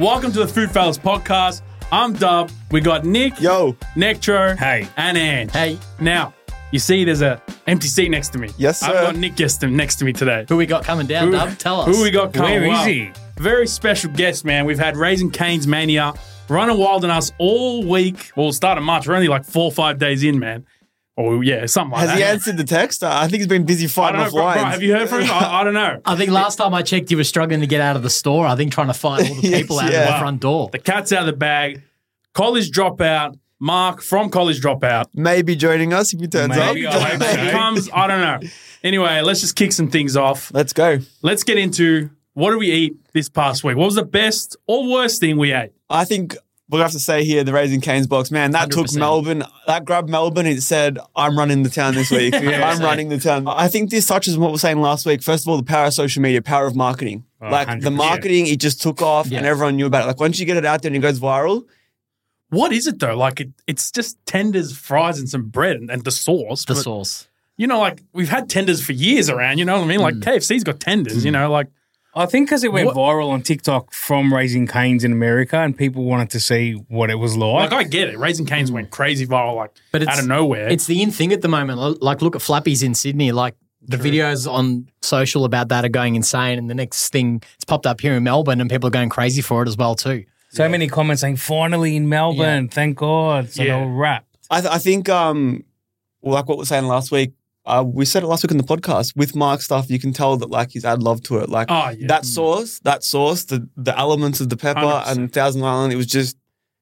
Welcome to the Food Fellas podcast. I'm Dub. We got Nick. Yo. Nectro. Hey. And Ange. Hey. Now, you see there's a empty seat next to me. Yes, sir. I've got Nick next to me today. Who we got coming down, Dub? Tell us. Who we got coming? Where is he? Very special guest, man. We've had Raising Cane's Mania running wild on us all week. Well, start of March. We're only like 4 or 5 days in, man. Oh, yeah, something like Has that. he answered the text? I think he's been busy I fighting don't know, off bro, lines. have you heard from him? I don't know. I think last time I checked, he was struggling to get out of the store. I think trying to fight all the Yes, people out of yeah. the front door. The cat's out of the bag. College dropout. Mark from College Dropout. Maybe joining us if he turns Maybe. up. I hope Maybe so. comes. I don't know. Anyway, let's just kick some things off. Let's go. Let's get into what did we eat this past week? What was the best or worst thing we ate? I think we'll have to say here the Raising Cane's box, man, that took 100%. Melbourne. That grabbed Melbourne. It said, I'm running the town this week. I'm running the town. I think this touches on what we were saying last week. First of all, the power of social media, power of marketing. Like the 100%. marketing, it just took off Yeah. and everyone knew about it. Like once you get it out there and it goes viral, What is it though? Like it's just tenders, fries, and some bread and the sauce. The But, sauce. You know, like we've had tenders for years around. You know what I mean? Like KFC's got tenders. You know, like I think because it went What- viral on TikTok from Raising Cane's in America and people wanted to see what it was like. I get it. Raising Cane's went crazy viral, like But it's, out of nowhere. It's the in thing at the moment. Like, look at Flappy's in Sydney. Like, the videos on social about that are going insane. And the next thing, it's popped up here in Melbourne and people are going crazy for it as well, too. so many comments saying, finally in Melbourne, thank God. So Yeah. they'll wrap. I think, like what we were saying last week, we said it last week in the podcast, with Mark's stuff, you can tell that like he's added love to it. Like Oh, yeah. that sauce, the elements of the pepper 100%. and Thousand Island, it was just,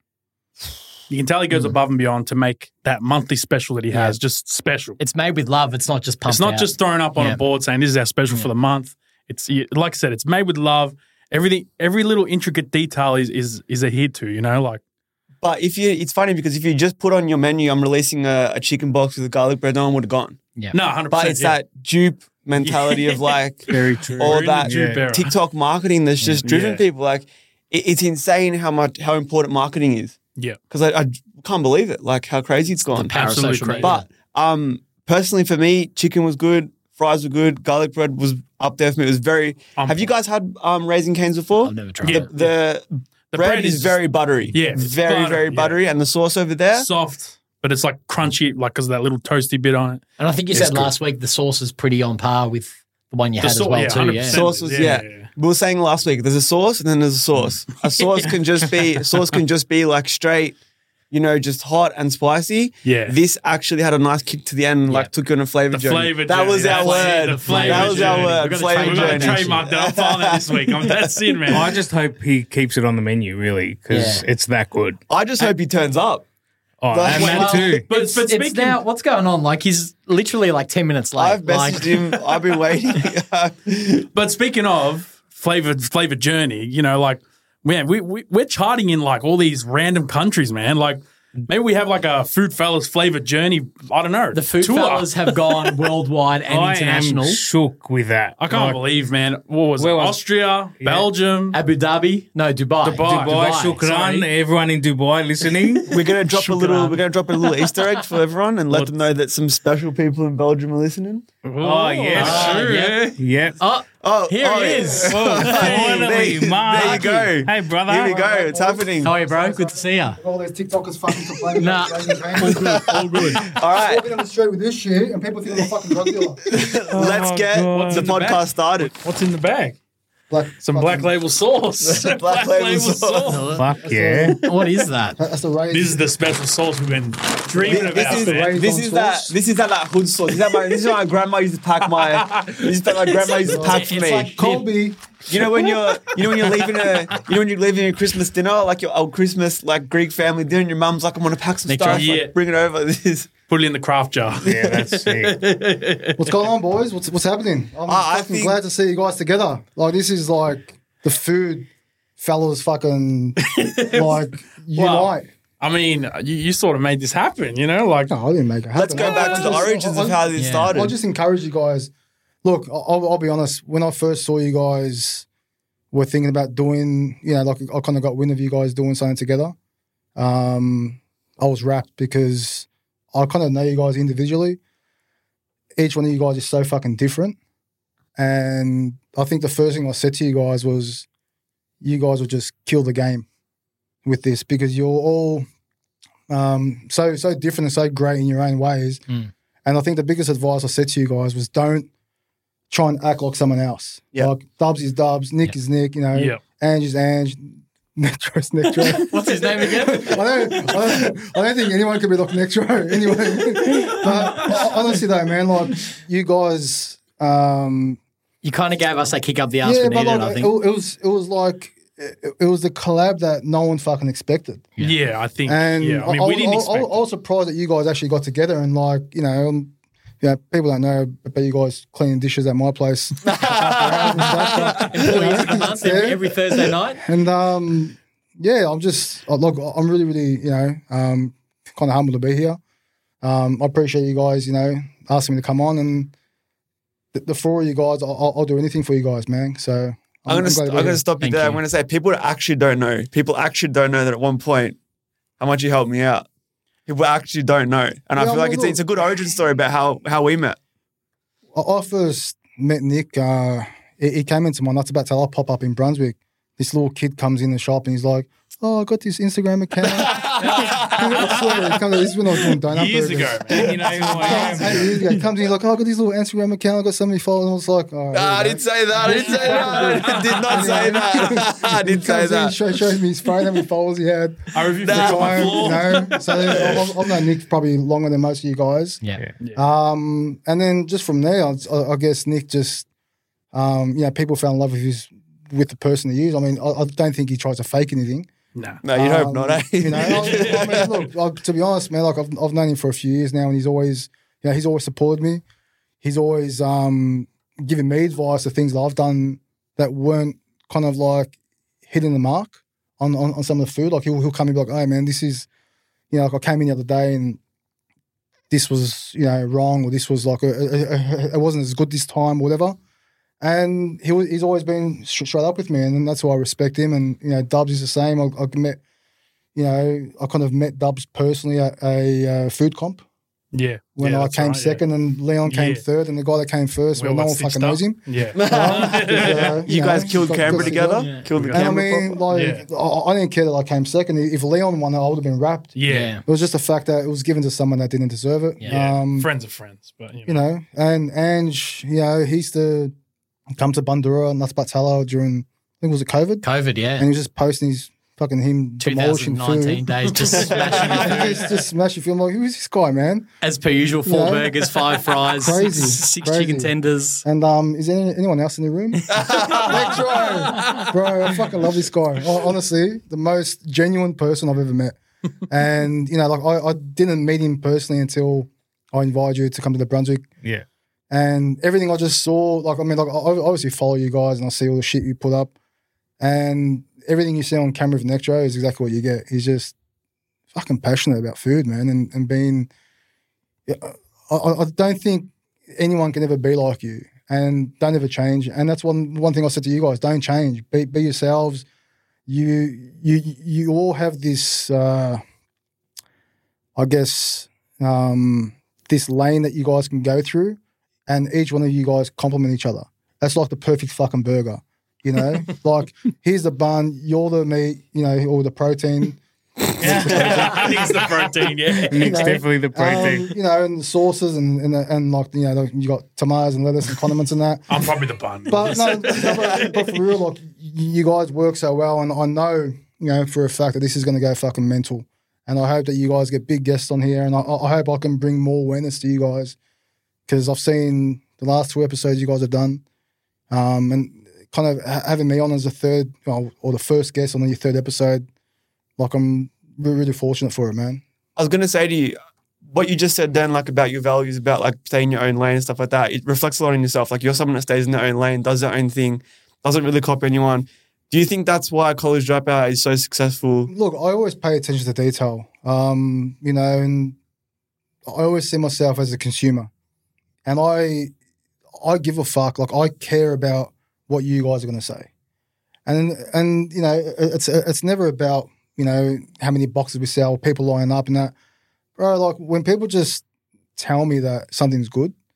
you can tell he goes above and beyond to make that monthly special that he has just special. It's made with love. It's not just pumped It's not out. just thrown up on Yeah. a board saying this is our special for the month. It's like I said, it's made with love. Everything, every little intricate detail is adhered to. You know, like but it's funny because if you just put on your menu, I'm releasing a chicken box with a garlic bread, no one would have gone. Yeah. no, 100%. But it's that dupe mentality of like Very true. all We're in that the dupe era. TikTok marketing that's just driven Yeah. people. Like it's insane how important marketing is. Yeah, Because I can't believe it, like how crazy it's gone. Power of Absolutely social crazy. media. But personally for me, chicken was good, fries were good, garlic bread was up there for me. It was very. Have you guys had Raising Cane's before? I've never tried Yeah. it. The bread is very buttery. Yeah, it's very butter, very yeah. buttery, and the sauce over there. soft, but it's like crunchy, like because of that little toasty bit on it. And I think you It's said good. last week the sauce is pretty on par with the one you had as sauce, well, yeah, too. 100%. Yeah. Sauce was yeah. We were saying last week, there's a sauce and then there's a sauce. A sauce can just be like straight, just hot and spicy. Yeah. This actually had a nice kick to the end, and like took you on a flavor journey. flavor that journey, was our that's it, word. the flavor That was our journey. word. We've got to Flavor We're going to journey. trademark that. I'm filing that this week. That's it, man. I just hope he keeps it on the menu, really, because Yeah. it's that good. I just hope he turns up. Oh, But- and Well, that too. But It's speaking, now, what's going on? Like, he's literally like 10 minutes late. I've messaged him. I've been waiting. but speaking of flavor journey, like man, we're charting in like all these random countries, man. Like maybe we have like a Food Fellas flavor journey. I don't know. the food tour. fellas have gone worldwide and I international. am shook with that. I can't Like, believe, man. What was it? Where was- Austria, Belgium. Abu Dhabi? No, Dubai. Dubai, shukran, sorry. everyone in Dubai listening. We're gonna drop a little. Shukran. We're gonna drop a little Easter egg for everyone and let them know that some special people in Belgium are listening. Oh, yes. sure. yeah. Yep. Oh, here oh, he is. Finally, there Mark. you go. Hey, brother. Here we go. It's happening. How are you, bro? Good to see you. All those TikTokers fucking complaining Nah. about Raising Cane's. All good. All right. Walking down the street with this shit and people think I'm a fucking drug dealer. Let's get God. the podcast started. What's in the bag? Like, Some black label sauce. Black label sauce. Fuck yeah. What is that? That's the raise. This is the special sauce we've been dreaming This about, is man. this is that that hood sauce. This is what my grandma used to pack my. This is what my grandma used to pack for It's me. like Colby. You know when you're leaving a Christmas dinner, like your old Christmas like Greek family dinner, and your mum's like, I'm gonna pack some Nick stuff, Jones. Yeah. like, bring it over. This is Put it in the craft jar. Yeah, that's sick. What's going on, boys? What's happening? I'm I fucking think- glad to see you guys together. Like, this is like the food fellas fucking like unite. I mean, you sort of made this happen, like No, I didn't make it happen. let's go back to the origins of how this Yeah. started. I'll just encourage you guys. Look, I'll be honest. When I first saw you guys were thinking about doing, like I kind of got wind of you guys doing something together. I was wrapped because I kind of know you guys individually. Each one of you guys is so fucking different. And I think the first thing I said to you guys was, you guys will just kill the game with this because you're all so different and so great in your own ways. And I think the biggest advice I said to you guys was don't try and act like someone else. Yeah. Like Dubs is Dubs, Nick is Nick, you know, Yeah. Ange is Ange, Nectro's Nectro. What's his name again? I don't think anyone could be like Nectro anyway. But honestly though, man, like you guys You kind of gave us a kick up the ass we needed, I think. it was like it was the collab that no one fucking expected. Yeah, I think. And yeah, I mean, we didn't expect I was surprised that you guys actually got together and like, people don't know about you guys cleaning dishes at my place. Employees of the month every Thursday night. And I'm really, really, kind of humbled to be here. I appreciate you guys, asking me to come on, and the four of you guys, I'll do anything for you guys, man. So I'm gonna stop you Thank there. you. I'm gonna say people actually don't know. People actually don't know that at one point how much you helped me out. People actually don't know, and I feel like it's a good origin story about how we met. I first met Nick. He came into my Nuts About Tell. I pop up in Brunswick. This little kid comes in the shop and he's like, "Oh, I got this Instagram account." This is when I was doing donut years burgers. ago, man. You know who I am. 8 years ago. He comes in, he's like, "Oh, I got this little Instagram account. I got so many followers." And I was like, "Oh, I didn't say that. I didn't say that. I did not say that. I didn't say that. Shows me his phone, how many followers he had. I reviewed this on my floor. So I've known Nick probably longer than most of you guys. Yeah. And then just from there, I guess Nick just, people fell in love with the person he is. I mean, I don't think he tries to fake anything. Nah. No, you'd hope not, eh? I mean, look, to be honest, man, like I've known him for a few years now, and he's always supported me. He's always given me advice of things that I've done that weren't kind of like hitting the mark on some of the food. Like he'll come and be like, "Hey, man, this is, like I came in the other day and this was, wrong, or this was like it wasn't as good this time, or whatever." And he's always been straight up with me, and that's why I respect him. And Dubs is the same. I kind of met Dubs personally at a food comp Yeah. when I that's came right, second, and Leon came Yeah. third, and the guy that came first, well, no one fucking knows him. Yeah. You guys killed Canberra together? Yeah. Killed the And I Canberra mean, problem? like, I didn't care that I came second. If Leon won, I would have been wrapped. Yeah. It was just the fact that it was given to someone that didn't deserve it. Yeah. Friends are friends, but And Ange, he used to come to Bundoora, Nuts Batella during, I think, was it COVID? COVID, yeah. And he was just posting his fucking him demolishing 2019 food. days, just smashing food. just smashing food. I'm like, who's this guy, man? As per usual, 4 Yeah. burgers, 5 fries, Crazy, six crazy. chicken tenders. And is there anyone else in the room? Electro! Bro, I fucking love this guy. Honestly, the most genuine person I've ever met. And, I didn't meet him personally until I invited you to come to the Brunswick. Yeah. And everything I just saw, I obviously follow you guys and I see all the shit you put up. And everything you see on camera with Nectro is exactly what you get. He's just fucking passionate about food, man. And being, I don't think anyone can ever be like you, and don't ever change. And that's one thing I said to you guys: don't change. Be yourselves. You all have this, I guess, this lane that you guys can go through, and each one of you guys complement each other. That's like the perfect fucking burger. Like, here's the bun, you're the meat, or the protein. Nick's the protein, yeah. Nick's definitely the protein. And the sauces and like, you got tomatoes and lettuce and condiments and that. I'm probably the bun. But but for real, like, you guys work so well, and I know, for a fact that this is going to go fucking mental. And I hope that you guys get big guests on here, and I hope I can bring more awareness to you guys, because I've seen the last 2 episodes you guys have done, and kind of having me on as the third or the first guest on your 3rd episode, like, I'm really fortunate for it, man. I was going to say to you, what you just said then, like, about your values, about like staying in your own lane and stuff like that, it reflects a lot on yourself. Like, you're someone that stays in their own lane, does their own thing, doesn't really copy anyone. Do you think that's why College Dropout is so successful? Look, I always pay attention to detail, and I always see myself as a consumer, and I give a fuck. Like, I care about what you guys are going to say, and it's never about how many boxes we sell, people lining up and that, bro. Like, when people just tell me that something's good,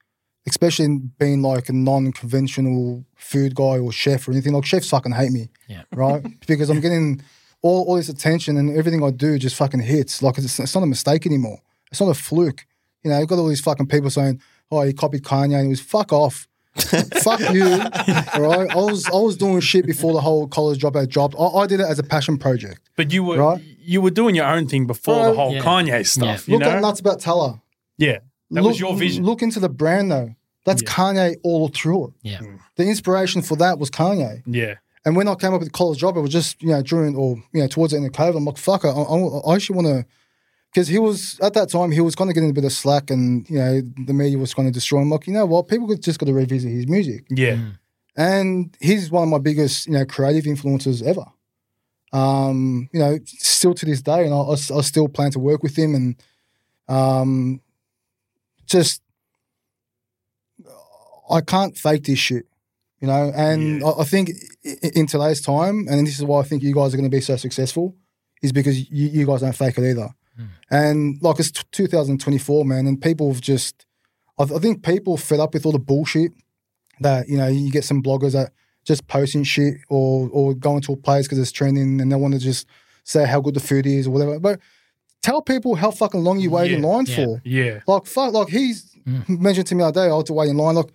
especially in being like a non-conventional food guy or chef or anything. Like chefs fucking hate me, right? Because I'm getting all this attention and everything I do just fucking hits. Like it's not a mistake anymore. It's not a fluke. You know, you've got all these fucking people saying, "Oh, he copied Kanye," and it was fuck off. Fuck you, all right? I was doing shit before the whole college dropout dropped. I did it as a passion project. But you were Right. you were doing your own thing before the whole Yeah. Kanye stuff. You Look know, at Nuts About Teller. yeah, that was your vision. Look into the brand though. That's Kanye all through it. Yeah. The inspiration for that was Kanye. Yeah, And when I came up with college dropout, it was just during or towards the end of COVID. I'm like, fuck, I actually want to. Because he was, at that time, he was kind of getting a bit of slack and, the media was going to destroy him. Like, you know what? People just got to revisit his music. yeah. And he's one of my biggest, creative influences ever. Still to this day. And I still plan to work with him. And just, I can't fake this shit, And I think in today's time, and this is why I think you guys are going to be so successful, is because you guys don't fake it either. And like it's 2024, man, and people have just, I think people fed up with all the bullshit that, you get some bloggers that just posting shit or going to a place because it's trending and they want to just say how good the food is or whatever. But tell people how fucking long you wait in line for. Yeah. Like, fuck, like he's mentioned to me the other day, I had to wait in line. Like,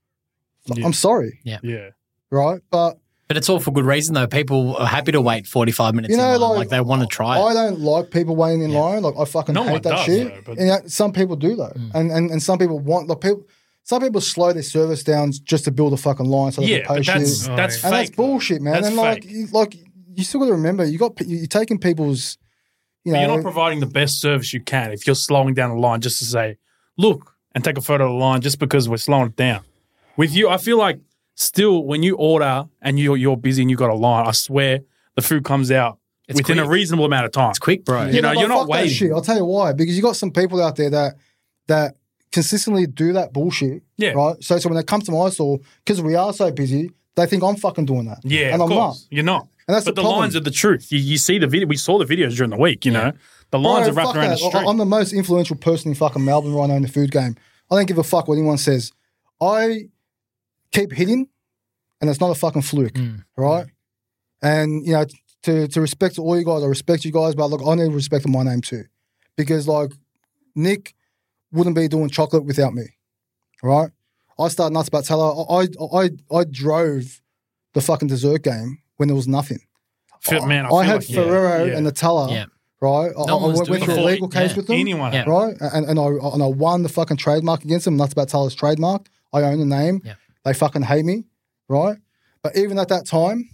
I'm sorry. Yeah. Right? But it's all for good reason, though. People are happy to wait 45 minutes in line. Like they want to try it. I don't like people waiting in line. Like, I fucking No one hate that does, shit. though, but- And some people do, though. And some people want, like, some people slow their service down just to build a fucking line so they Yeah, can but post that's shit. that's And fake. that's bullshit, man. That's and fake. like you still got to remember, you're taking people's, But you're not providing the best service you can if you're slowing down the line just to say, look, and take a photo of the line just because we're slowing it down. With you, I feel like still when you order and you're busy and you got a line, I swear the food comes out within quick. a reasonable amount of time. It's quick, bro. You know, but you're not fuck that waiting. shit. I'll tell you why. Because you got some people out there that consistently do that bullshit. Yeah. Right. So when they come to my store, because we are so busy, they think I'm fucking doing that. Yeah, and of I'm course. not. You're not. And that's but the the problem. lines are the truth. You see the video. We saw the videos during the week, you know. The lines Bro, are wrapped fuck around the that. street. I'm the most influential person in fucking Melbourne right now in the food game. I don't give a fuck what anyone says. I keep hitting, and it's not a fucking fluke, right? And to respect all you guys, I respect you guys, but look, I need respect in my name too, because like Nick wouldn't be doing chocolate without me, right? I started Nuts About Teller. I drove the fucking dessert game when there was nothing. Man, I had feel like- Ferrero yeah. and Nutella, Yeah. right? No I one's went doing through a it. legal case Yeah. with them, Anyone. Yeah. right? And I won the fucking trademark against them. Nuts About Teller's trademark. I own the name. Yeah. They fucking hate me, right? But even at that time,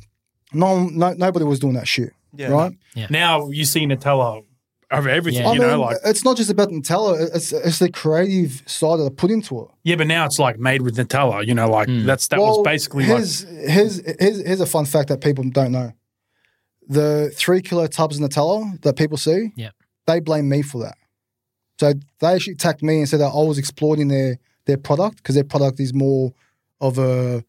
nobody was doing that shit, Yeah. right? Now you see Nutella over everything, Yeah. you know, like it's not just about Nutella. It's the creative side that I put into it. yeah, but now it's like made with Nutella, you know, like that was basically like here's a fun fact that people don't know. The 3 kilo tubs of Nutella that people see, they blame me for that. So they actually attacked me and said that I was exploiting their product because their product is more of a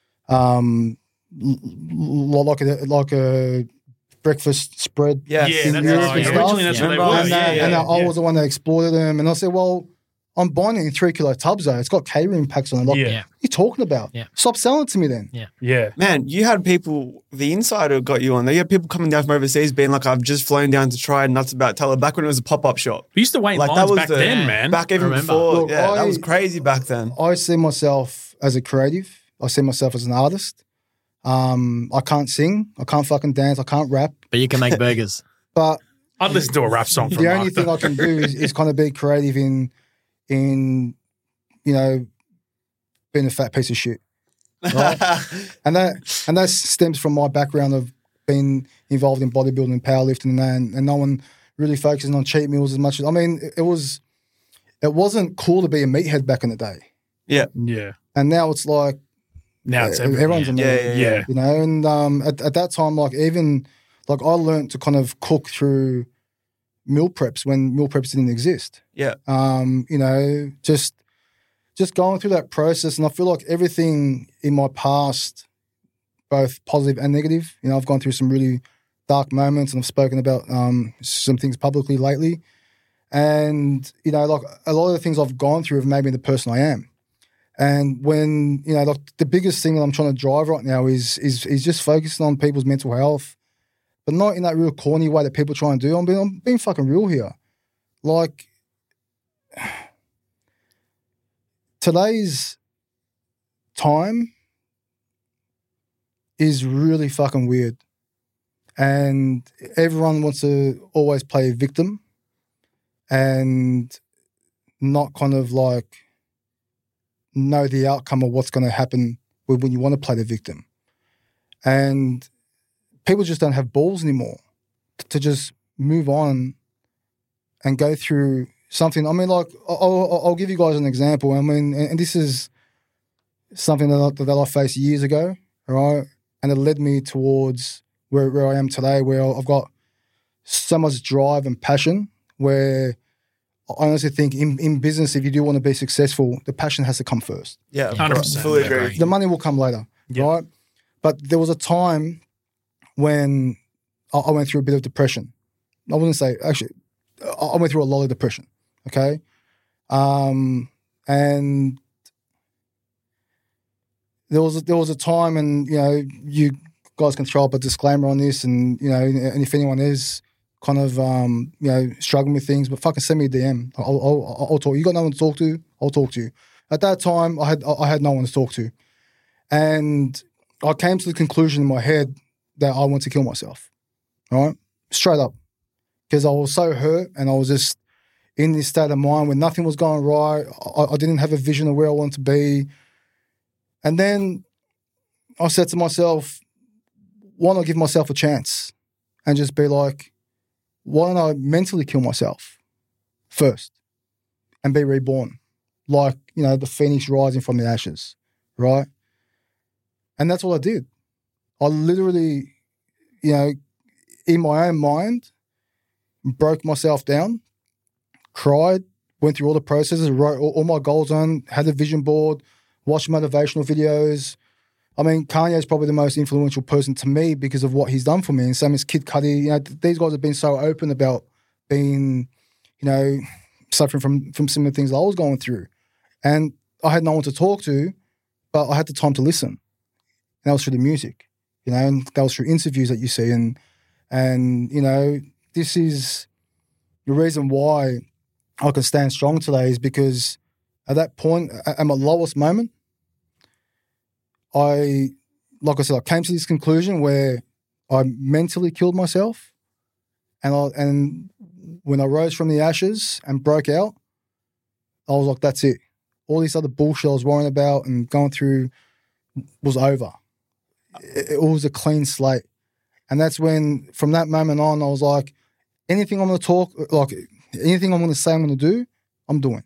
like a breakfast spread. Yeah. yeah, in that's, Europe and stuff. originally that's what they Remember? were. And Yeah, that, yeah, I was the one that exploited them. And I said, well, I'm buying it in 3 kilo tubs though. It's got catering packs on it. Like, Yeah. what are you talking about? Yeah. Stop selling it to me then. yeah. Man, you had people, the insider got you on there. You had people coming down from overseas being like, I've just flown down to try Nuts About Teller back when it was a pop-up shop. We used to wait in Like, that lines was back the- then, man. Back even Remember. before. Look, that was crazy back then. I see myself as a creative. I see myself as an artist. I can't sing. I can't fucking dance. I can't rap. But you can make burgers. But I'd listen to a rap song from the only Mark. thing I can do is kind of be creative in being a fat piece of shit. Right? and that stems from my background of being involved in bodybuilding and powerlifting and that, and no one really focusing on cheat meals as much as it wasn't cool to be a meathead back in the day. Yeah. And now it's like Now it's everywhere. everyone's a meathead. Yeah. You know, and at that time, like even like I learned to kind of cook through meal preps when meal preps didn't exist. Yeah. Just going through that process, and I feel like everything in my past, both positive and negative, I've gone through some really dark moments, and I've spoken about some things publicly lately, and like a lot of the things I've gone through have made me the person I am. And when, you know, like the biggest thing that I'm trying to drive right now is just focusing on people's mental health, but not in that real corny way that people try and do. I'm being fucking real here. Like, today's time is really fucking weird. And everyone wants to always play a victim and not kind of like know the outcome of what's going to happen when you want to play the victim. And people just don't have balls anymore to just move on and go through something. I mean, like, I'll give you guys an example. I mean, and this is something that I faced years ago, right? And it led me towards where I am today, where I've got so much drive and passion, where I honestly think in business, if you do want to be successful, the passion has to come first. Yeah, 100%. fully agree. The money will come later, right? But there was a time when I went through a bit of depression. I wouldn't say, actually, I went through a lot of depression, okay? And there was a time, and, you know, you guys can throw up a disclaimer on this, and, you know, and if anyone is kind of, you know, struggling with things, but fucking send me a DM. I'll talk. You got no one to talk to? I'll talk to you. At that time, I had no one to talk to. And I came to the conclusion in my head that I want to kill myself, right? Straight up. Because I was so hurt, and I was just in this state of mind where nothing was going right. I didn't have a vision of where I wanted to be. And then I said to myself, why not give myself a chance and just be like, why don't I mentally kill myself first and be reborn? Like, you know, the phoenix rising from the ashes, right? And that's what I did. I literally, you know, in my own mind, broke myself down, cried, went through all the processes, wrote all my goals on, had a vision board, watched motivational videos. I mean, Kanye is probably the most influential person to me because of what he's done for me. And same as Kid Cudi. You know, these guys have been so open about being, you know, suffering from similar things that I was going through. And I had no one to talk to, but I had the time to listen. And that was through the music, you know, and that was through interviews that you see. And you know, this is the reason why I can stand strong today, is because at that point, at my lowest moment, like I said, I came to this conclusion where I mentally killed myself, and when I rose from the ashes and broke out, I was like, that's it. All this other bullshit I was worrying about and going through was over. It was a clean slate. And that's when, from that moment on, I was like, anything I'm going to talk, like anything I'm going to say I'm going to do, I'm doing.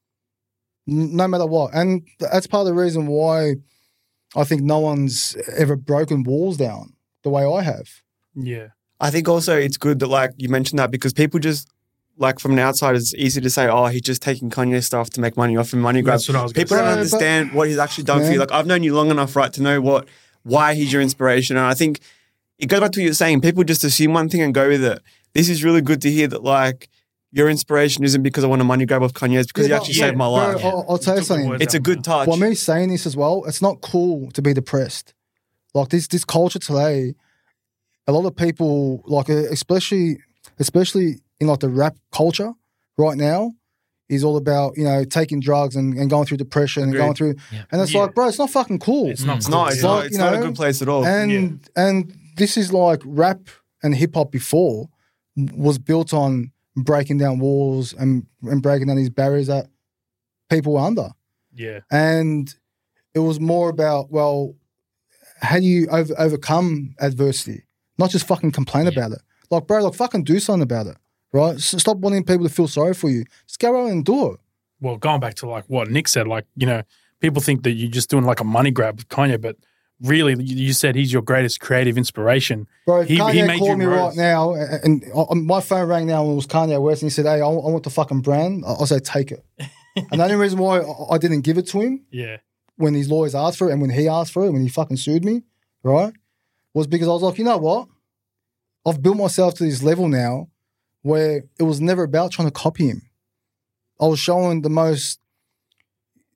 No matter what. And that's part of the reason why I think no one's ever broken walls down the way I have. Yeah. I think also it's good that, like, you mentioned that, because people just, like, from an outsider, it's easy to say, oh, he's just taking Kanye stuff to make money off him, money grab. That's what I was going to People say. don't understand what he's actually done for you. Like, I've known you long enough, right, to know why he's your inspiration. And I think it goes back to what you're saying. People just assume one thing and go with it. This is really good to hear that, like, your inspiration isn't because I want a money grab off Kanye, it's because he actually saved my life. I'll tell you something. It's a good touch. By me saying this as well, it's not cool to be depressed. Like, this culture today, a lot of people, like, especially in, like, the rap culture right now, is all about, you know, taking drugs and going through depression and going through, and it's like, bro, it's not fucking cool. It's not. It's not. It's not. It's not a good place at all. And this is like rap and hip hop before was built on breaking down walls and breaking down these barriers that people were under. Yeah. And it was more about, well, how do you overcome adversity? Not just fucking complain about it. Like, bro, like, fucking do something about it, right? Stop wanting people to feel sorry for you. Just go out and do it. Well, going back to, like, what Nick said, like, you know, people think that you're just doing, like, a money grab with Kanye, but really, you said he's your greatest creative inspiration. Bro, if Kanye made called you me rise. right now, and my phone rang now and it was Kanye West, and he said, hey, I want the fucking brand, I'll say, take it. And the only reason why I didn't give it to him Yeah. when his lawyers asked for it and when he asked for it, when he fucking sued me, right, was because I was like, you know what? I've built myself to this level now where it was never about trying to copy him. I was showing the most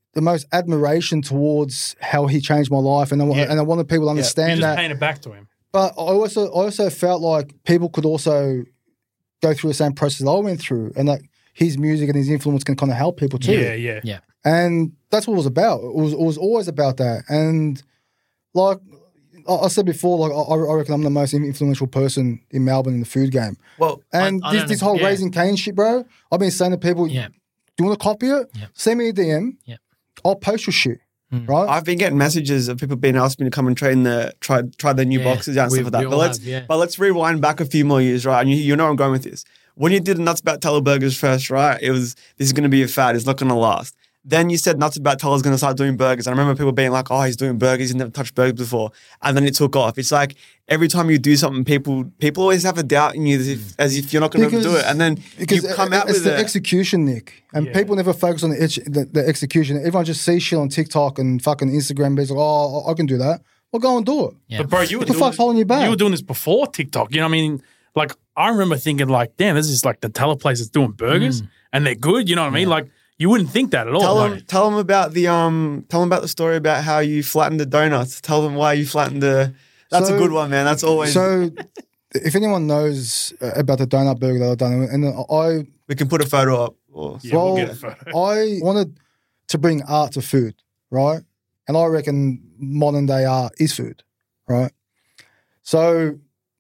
the most admiration towards how he changed my life, and I wanted people to You understand just that. paying it back to him. But I also felt like people could also go through the same process I went through, and that his music and his influence can kind of help people too. Yeah. And that's what it was about. It was always about that. And like I said before, like I reckon I'm the most influential person in Melbourne in the food game. Well, And I don't this know. whole Yeah. Raising Cane shit, bro, I've been saying to people, Yeah. do you want to copy it? Yeah. Send me a DM. Yeah. I'll post your shit. Right? I've been getting messages of people being asking me to come and try the new Yeah, boxes out and stuff like that. we all have, yeah. But let's rewind back a few more years, right? And you know where I'm going with this. When you did Nuts About Teller Burgers first, right? It was, this is going to be a fad. It's not going to last. Then you said Nuts About Teller's going to start doing burgers. I remember people being like, oh, he's doing burgers. He's never touched burgers before. And then it took off. It's like every time you do something, people always have a doubt in you as if you're not going to ever do it. And then you come out it's with the it. execution, Nick. And Yeah. people never focus on the execution. Everyone just sees shit on TikTok and fucking Instagram. But it's like, oh, I can do that. Well, go and do it. Yeah. But bro, you were What the doing fuck's holding you back? You were doing this before TikTok. You know what I mean? Like I remember thinking like, damn, this is like the teller place that's doing burgers and they're good. You know what I mean? Like you wouldn't think that at all. Tell them about the story about how you flattened the donuts. Tell them why you flattened the. That's a So- good one, man. That's always. So, if anyone knows about the donut burger that I've done, and we can put a photo up. Or, Yeah, we'll well, get a photo. I wanted to bring art to food, right? And I reckon modern day art is food, right? So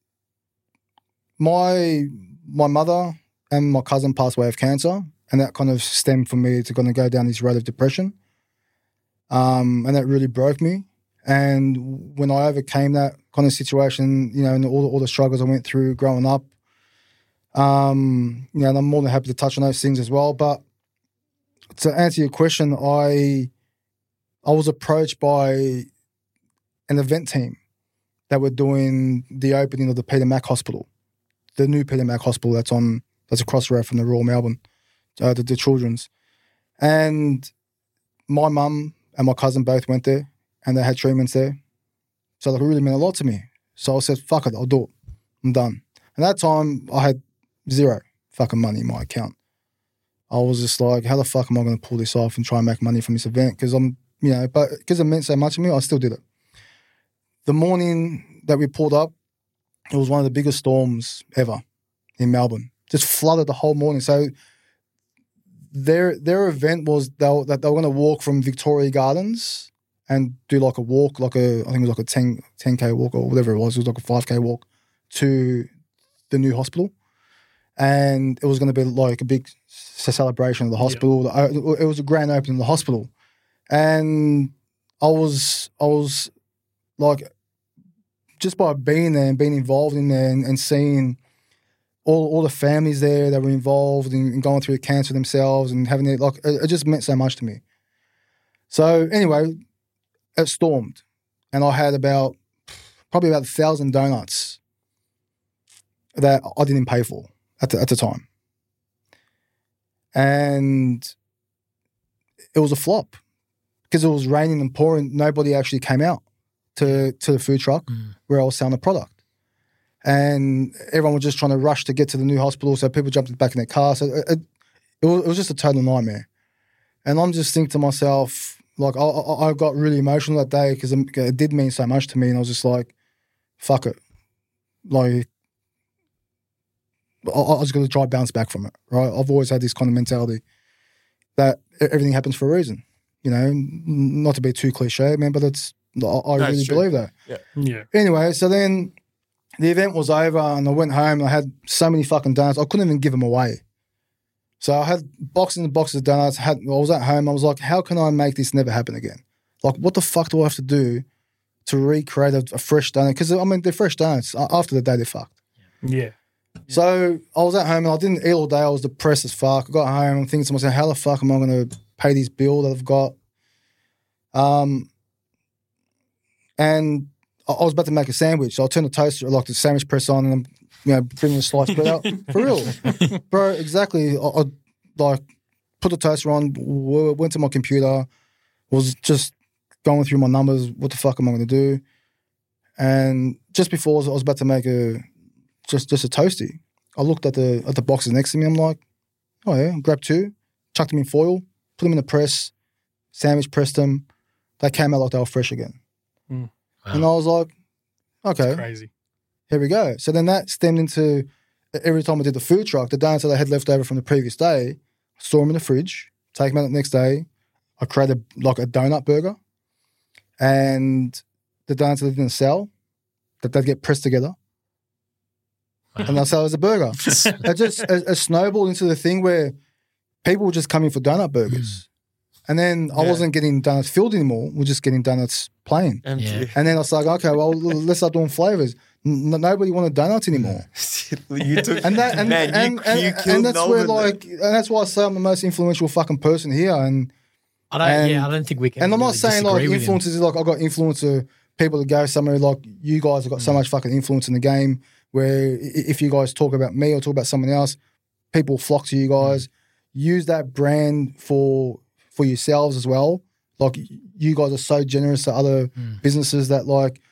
my mother and my cousin passed away of cancer, and that kind of stemmed for me to kind of go down this road of depression. And that really broke me. And when I overcame that kind of situation, you know, and all the struggles I went through growing up, you know, and I'm more than happy to touch on those things as well. But to answer your question, I was approached by an event team that were doing the opening of the Peter Mac Hospital, the new Peter Mac Hospital that's across the road from the Royal Melbourne, the children's. And my mum and my cousin both went there and they had treatments there. So like, it really meant a lot to me. So I said, fuck it, I'll do it. I'm done. And at that time, I had zero fucking money in my account. I was just like, how the fuck am I going to pull this off and try and make money from this event? Because because it meant so much to me, I still did it. The morning that we pulled up, it was one of the biggest storms ever in Melbourne. Just flooded the whole morning. So their event was that they were going to walk from Victoria Gardens and do like a walk, I think it was like a 10K walk or whatever it was. It was like a 5K walk to the new hospital. And it was going to be like a big celebration of the hospital. It was a grand opening of the hospital. And I was like, just by being there and being involved in there and seeing all the families there that were involved in going through cancer themselves and having it, like, it just meant so much to me. So anyway, it stormed and I had probably about 1,000 donuts that I didn't pay for at the time. And it was a flop because it was raining and pouring. Nobody actually came out to the food truck where I was selling the product. And everyone was just trying to rush to get to the new hospital, so people jumped back in their car. So it was just a total nightmare. And I'm just thinking to myself, like, I got really emotional that day because it did mean so much to me. And I was just like, fuck it. Like, I was going to try to bounce back from it, right? I've always had this kind of mentality that everything happens for a reason. You know, not to be too cliche, man, but I really true. believe that. Yeah. Anyway, so then the event was over and I went home and I had so many fucking donuts. I couldn't even give them away. So I had boxes and boxes of donuts. I was at home. I was like, how can I make this never happen again? Like, what the fuck do I have to do to recreate a fresh donut? Because, I mean, they're fresh donuts. After the day, they're fucked. Yeah. So I was at home and I didn't eat all day. I was depressed as fuck. I got home and thinking to myself, how the fuck am I going to pay this bill that I've got? And I was about to make a sandwich. So I turned the toaster, like the sandwich press on, and I'm, bringing the sliced bread out. For real. Bro, exactly. I like put the toaster on, went to my computer, was just going through my numbers. What the fuck am I going to do? And just before I was about to make just a toasty, I looked at the boxes next to me. I'm like, oh yeah, grabbed two, chucked them in foil, put them in the press, sandwich pressed them. They came out like they were fresh again. Mm. And I was like, okay, Crazy. here we go. So then that stemmed into every time I did the food truck, the donuts that I had left over from the previous day, store them in the fridge, take them out the next day. I created like a donut burger, and the donuts that I didn't sell, that they'd get pressed together, and they'll sell as a burger. It snowballed into the thing where people were just coming for donut burgers. And then I wasn't getting donuts filled anymore. We're just getting donuts plain. Empty. Yeah. And then I was like, okay, well, let's start doing flavors. Nobody wanted donuts anymore. You took, And that, and, man, and, you and, killed and that's where, Melbourne, like, and that's why I say I'm the most influential fucking person here. And I don't think we can. I'm not really saying like disagree with him. influencers, like I've got influencer people to go somewhere, like you guys have got so much fucking influence in the game where if you guys talk about me or talk about someone else, people flock to you guys. Use that brand for yourselves as well. Like you guys are so generous to other businesses that like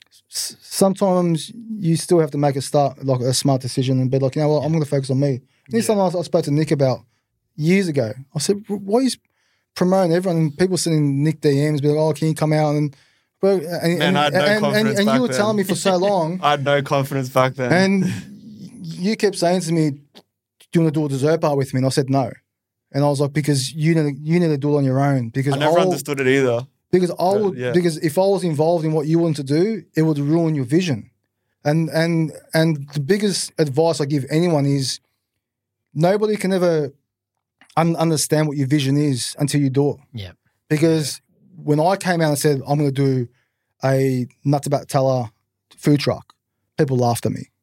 sometimes you still have to make a smart decision and be like, you know what, I'm going to focus on me. This is something I spoke to Nick about years ago. I said, why are you promoting everyone? And people sending Nick DMs, be like, oh, can you come out? And bro, Man, I had no confidence and back you were then. telling me for so long, I had no confidence back then. and you kept saying to me, do you want to do a dessert bar with me? And I said no. And I was like, because you need to do it on your own. Because I never understood it either. Because because if I was involved in what you wanted to do, it would ruin your vision. And the biggest advice I give anyone is nobody can ever understand what your vision is until you do it. Yeah. Because when I came out and said I'm going to do a nuts about Teller food truck, people laughed at me.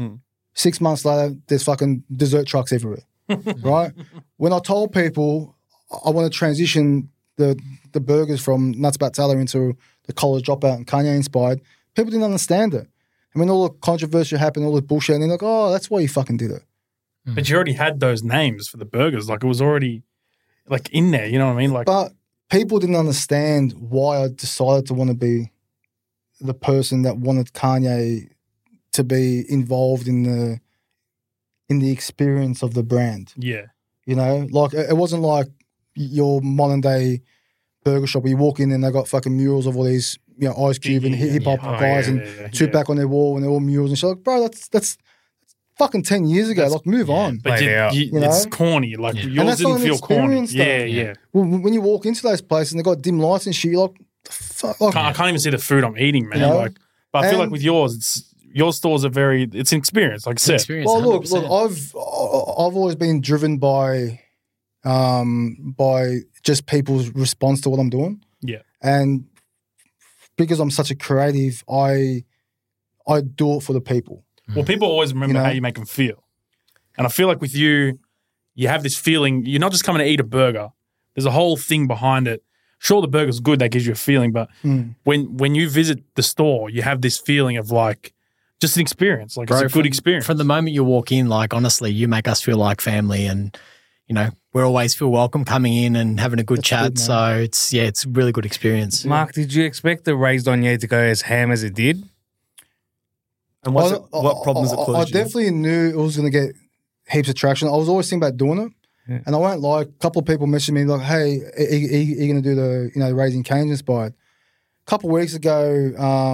6 months later, there's fucking dessert trucks everywhere, right? When I told people I want to transition the burgers from Nuts About Teller into the College Dropout and Kanye inspired, people didn't understand it. And when all the controversy happened, all the bullshit, and they're like, oh, that's why you fucking did it. But you already had those names for the burgers. Like it was already like in there. You know what I mean? Like But people didn't understand why I decided to want to be the person that wanted Kanye to be involved in the experience of the brand. yeah, You know, like it wasn't like your modern day burger shop where you walk in and they got fucking murals of all these, you know, Ice Cube and hip hop Oh, guys yeah, and yeah, Tupac on their wall and they're all murals and shit. Like, bro, that's fucking 10 years ago. Like, move on. but Played out. You it's know? corny. Like And yours that's not didn't an feel corny. experience, though. Yeah. Well, when you walk into those places and they got dim lights and shit, you're like, the fuck. Like, I can't even see the food I'm eating, man. You know? Like, but I feel like And- with yours, your stores are it's an experience. Like I said, Experience, well, look, 100%. I've always been driven by just people's response to what I'm doing. Yeah. And because I'm such a creative, I do it for the people. Well, people always remember You know? how you make them feel. And I feel like with you, you have this feeling, you're not just coming to eat a burger. There's a whole thing behind it. Sure, the burger's good, that gives you a feeling, but when you visit the store, you have this feeling of like, just an experience. Like, Bro, it's a good experience. From the moment you walk in, like, honestly, you make us feel like family and, you know, we always feel welcome coming in and having a good That's chat. good, man. So it's a really good experience. Mark, did you expect the Raised On Ye to go as ham as it did? And what problems it I caused you? definitely knew it was going to get heaps of traction. I was always thinking about doing it. Yeah. And I won't lie, a couple of people messaged me like, hey, are you going to do the, Raising Cane's inspired? A couple of weeks ago,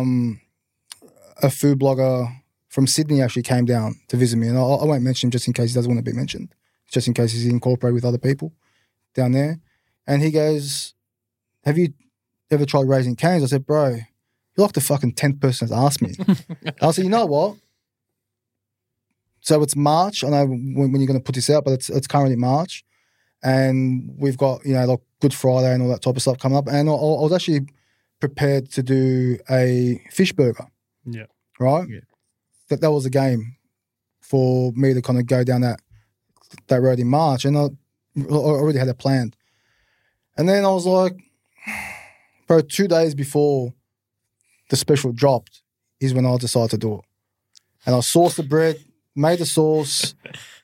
a food blogger from Sydney actually came down to visit me. And I won't mention him just in case he doesn't want to be mentioned, just in case he's incorporated with other people down there. And he goes, have you ever tried Raising Cane's? I said, bro, you're like the fucking 10th person that's asked me. I said, you know what? So it's March. I know when you're going to put this out, but it's currently March. And we've got, like Good Friday and all that type of stuff coming up. And I was actually prepared to do a fish burger. Yeah. Right? Yeah. That was a game for me to kind of go down that road in March. And I already had it planned. And then I was like, bro, 2 days before the special dropped is when I decided to do it. And I sourced the bread, made the sauce.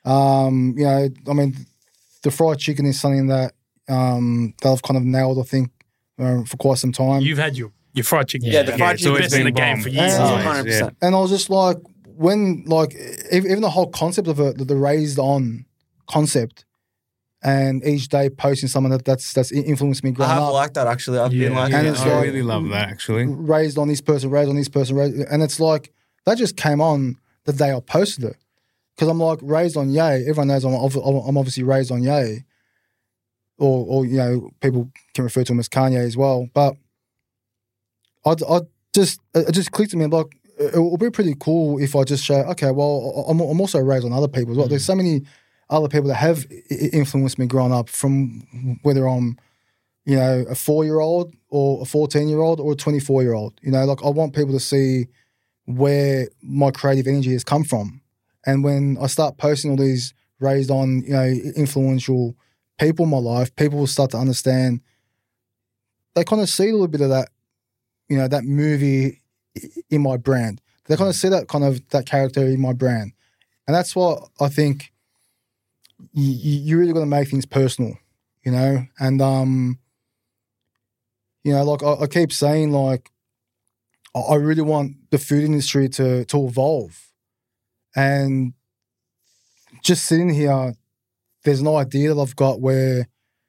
The fried chicken is something that I've kind of nailed, I think, for quite some time. You've had your fried chicken. Yeah, the fried it's always chicken's been the been game bomb. for years. Yeah. 100%. And I was just like, even the whole concept of it, the raised on concept, and each day posting someone that's influenced me I growing have up. liked that actually. I've been like, And yeah, it's I like- really love that actually. Raised on this person, and it's like that just came on the day I posted it because I'm like raised on Ye. Everyone knows I'm obviously raised on Ye, or you know people can refer to him as Kanye as well. But it just clicked to me like it would be pretty cool if I just show okay, well I'm also raised on other people as well. There's so many other people that have influenced me growing up from whether I'm you know, a 4-year-old or a 14-year-old or a 24-year-old. You know, like I want people to see where my creative energy has come from. And when I start posting all these raised on, you know, influential people in my life, people will start to understand. They kind of see a little bit of that, you know, that movie in my brand. They kind of see that character in my brand. And that's what I think you really got to make things personal, you know? And, you know, like I keep saying, like, I really want the food industry to evolve. And just sitting here, there's an idea that I've got where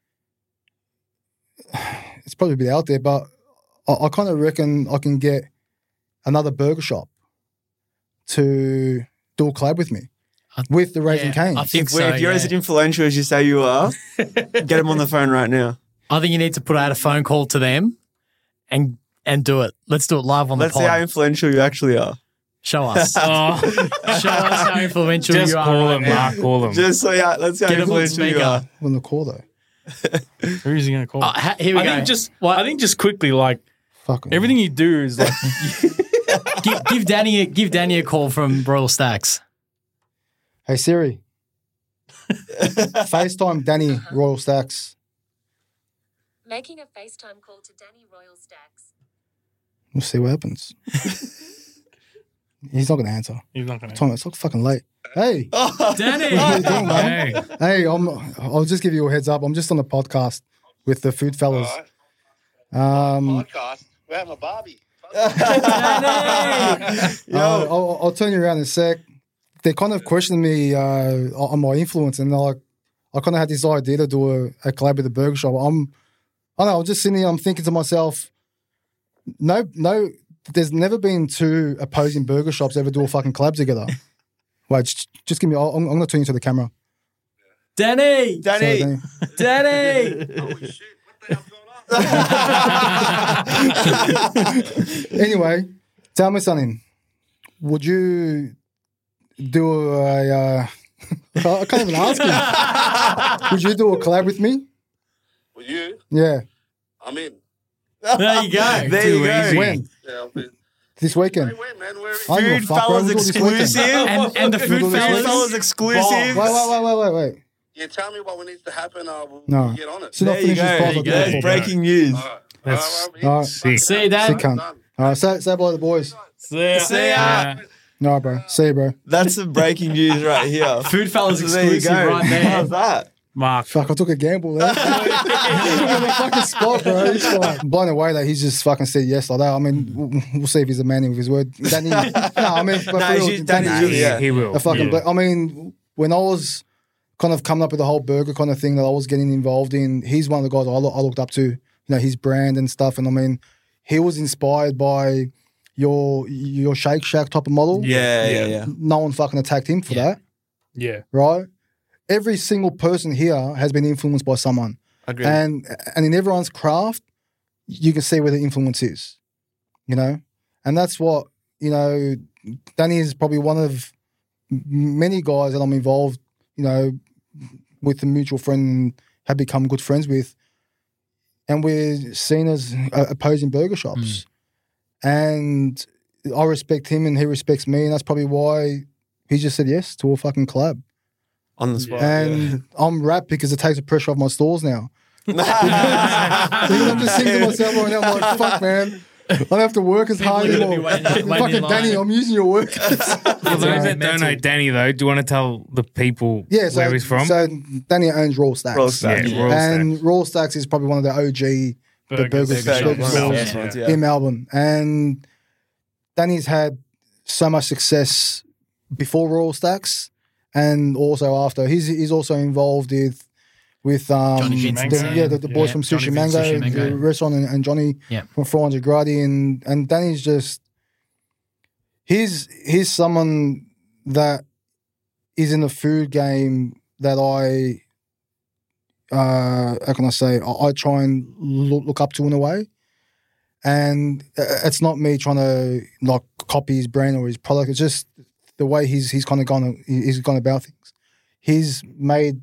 it's probably a bit out there, but I kind of reckon I can get another burger shop to do a collab with me with the Raising Cane's. I think so. if you're as influential as you say you are, get him on the phone right now. I think you need to put out a phone call to them and do it. Let's do it live on Let's the see how pod. influential you actually are. Show us. Oh, Show us how influential just you are. call right him, now. Mark. Call him. Just so yeah, let's see how Get him on influential you speaker. are. On the call though. Who is he going to call? Here we I go. think just quickly, like Fucking everything you do is like give Danny a call from Royal Stacks. Hey Siri, FaceTime Danny Royal Stacks. Making a FaceTime call to Danny Royal Stacks. We'll see what happens. He's not going to answer. he's not going to. Tom, it's like fucking late. Hey, Danny! what are you doing, man? Hey, Hey, I'll just give you a heads up. I'm just on the podcast with the food fellas. Podcast. We're having a Barbie. I'll turn you around in a sec. They kind of questioned me on my influence, and they're like, I kind of had this idea to do a collab with the burger shop. I don't know. I'm just sitting here. I'm thinking to myself, no. There's never been two opposing burger shops ever do a fucking collab together. Wait, just give me. I'm going to turn you to the camera. Danny! Danny. So, Danny! Oh, shit. What the hell's going on? anyway, tell me something. Would you do a? I can't even ask you. Would you do a collab with me? With you, Yeah. I'm in. There you go. There Too you go. easy. When? Yeah, I'm in. This weekend. Hey, wait, man. Where are I you? don't give a Food fuck, bro. fellas We'll do it this weekend. exclusive. And the Food food fellas. fellas fellas. exclusive. Wait. Yeah, tell me what needs to happen. We'll No. get on it. So not There you finish this go. pod, I'll do it There's for breaking news. All right. That's I'm in. All right. sick. See you, Dan. Sick cunt. Done. All right, say bye to the boys. See ya. No, bro. See you, bro. That's some breaking news right here. Food fellas There you exclusive go. right there. How's that? Mark. Fuck, I took a gamble there. Took him in the fucking spot, bro. He's like, blown away that he's just fucking said yes like that. I mean, we'll see if he's a man with his word. Danny, no, I mean, but No, for real, Danny's Danny's really- yeah. He will. a fucking. Yeah. I mean, when I was kind of coming up with the whole burger kind of thing that I was getting involved in, he's one of the guys I looked up to. You know, his brand and stuff. And I mean, he was inspired by your Shake Shack type of model. Yeah. No one fucking attacked him for that, Yeah. right? Every single person here has been influenced by someone. Agreed. And in everyone's craft, you can see where the influence is, you know? And that's what, you know, Danny is probably one of many guys that I'm involved, you know, with a mutual friend and have become good friends with. And we're seen as opposing burger shops. And I respect him and he respects me. And that's probably why he just said yes to a fucking collab. On the spot. And I'm wrapped because it takes the pressure off my stores now. Because I'm just thinking to myself right now, I'm like, fuck, man. I don't have to work as hard People are anymore. gonna be waiting in Fucking line. Danny, I'm using your work. For those that don't know Danny, though, do you want to tell the people Yeah, where he's from? So Danny owns Raw Stacks. Raw Stacks. Yeah, Royal And Stacks. Raw Stacks is probably one of the OG burgers Burger stores shops, Yeah. yeah. in Melbourne. And Danny's had so much success before Royal Stacks and also after. He's also involved with with Johnny Vincent. the boys Yeah, from Johnny Sushi Vincent, Mango, Sushi Mango. the restaurant, and Johnny Yeah. from 400 Grady, and Danny's just he's someone that is in the food game that how can I say, I try and look up to in a way. And it's not me trying to like copy his brand or his product. It's just the way he's kind of gone about things. He's made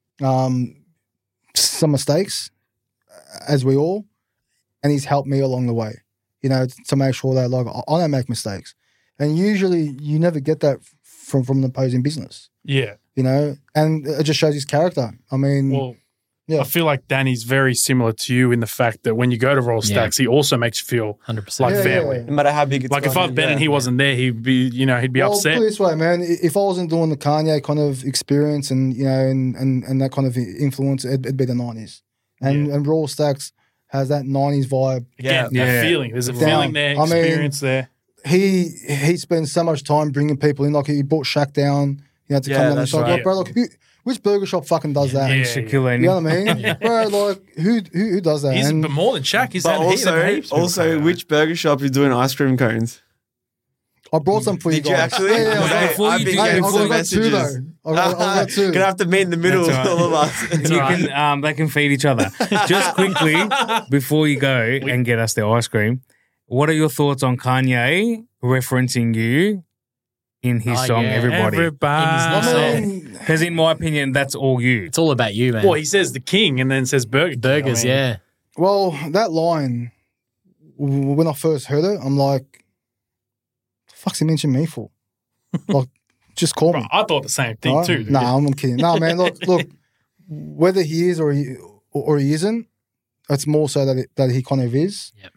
some mistakes, as we all, and he's helped me along the way. You know, to make sure that like I don't make mistakes. And usually you never get that from an opposing business. Yeah. You know, and it just shows his character. I mean, Well, Yeah. I feel like Danny's very similar to you in the fact that when you go to Royal Yeah. Stacks, he also makes you feel 100%. like Yeah, family. yeah. No matter how big it's Like if gone, I've been yeah. and he wasn't there, he'd be well, upset. put it this way, man. If I wasn't doing the Kanye kind of experience and you know and that kind of influence, it'd be the 90s. And Raw Stacks has that 90s vibe. Again, Yeah. that feeling. There's a Down. feeling there, I mean, experience there. He spends so much time bringing people in. Like he brought Shaq down, you know, to Yeah, come down and that's shop. right. Like, bro, like which burger shop fucking does that? Yeah. Shaquille You know what I mean, bro? Like who does that? He's And- but more than Shaq. He's But had he's had heaps of people also, come out. which burger shop is doing ice cream cones? I brought some for you Did you guys. actually? Yeah, Okay, yeah. before I've you been do- Hey, getting I've some got two though. messages. I've got two. Gonna have to meet in the middle, That's all right. all of us. You can, they can feed each other. Just quickly, before you go and get us the ice cream, what are your thoughts on Kanye referencing you in his Oh, song yeah. Everybody? I Everybody. mean, Because in my opinion, that's all you. It's all about you, man. Well, he says the king and then says Burger King. Burgers, I mean, yeah. well, that line when I first heard it, I'm like, the fuck's he mention me for? Like, just call Bro, me. I thought the same thing Right? too. dude. Nah, I'm kidding. Nah, man. Look. Whether he is or he isn't, it's more so that he kind of is. Yep.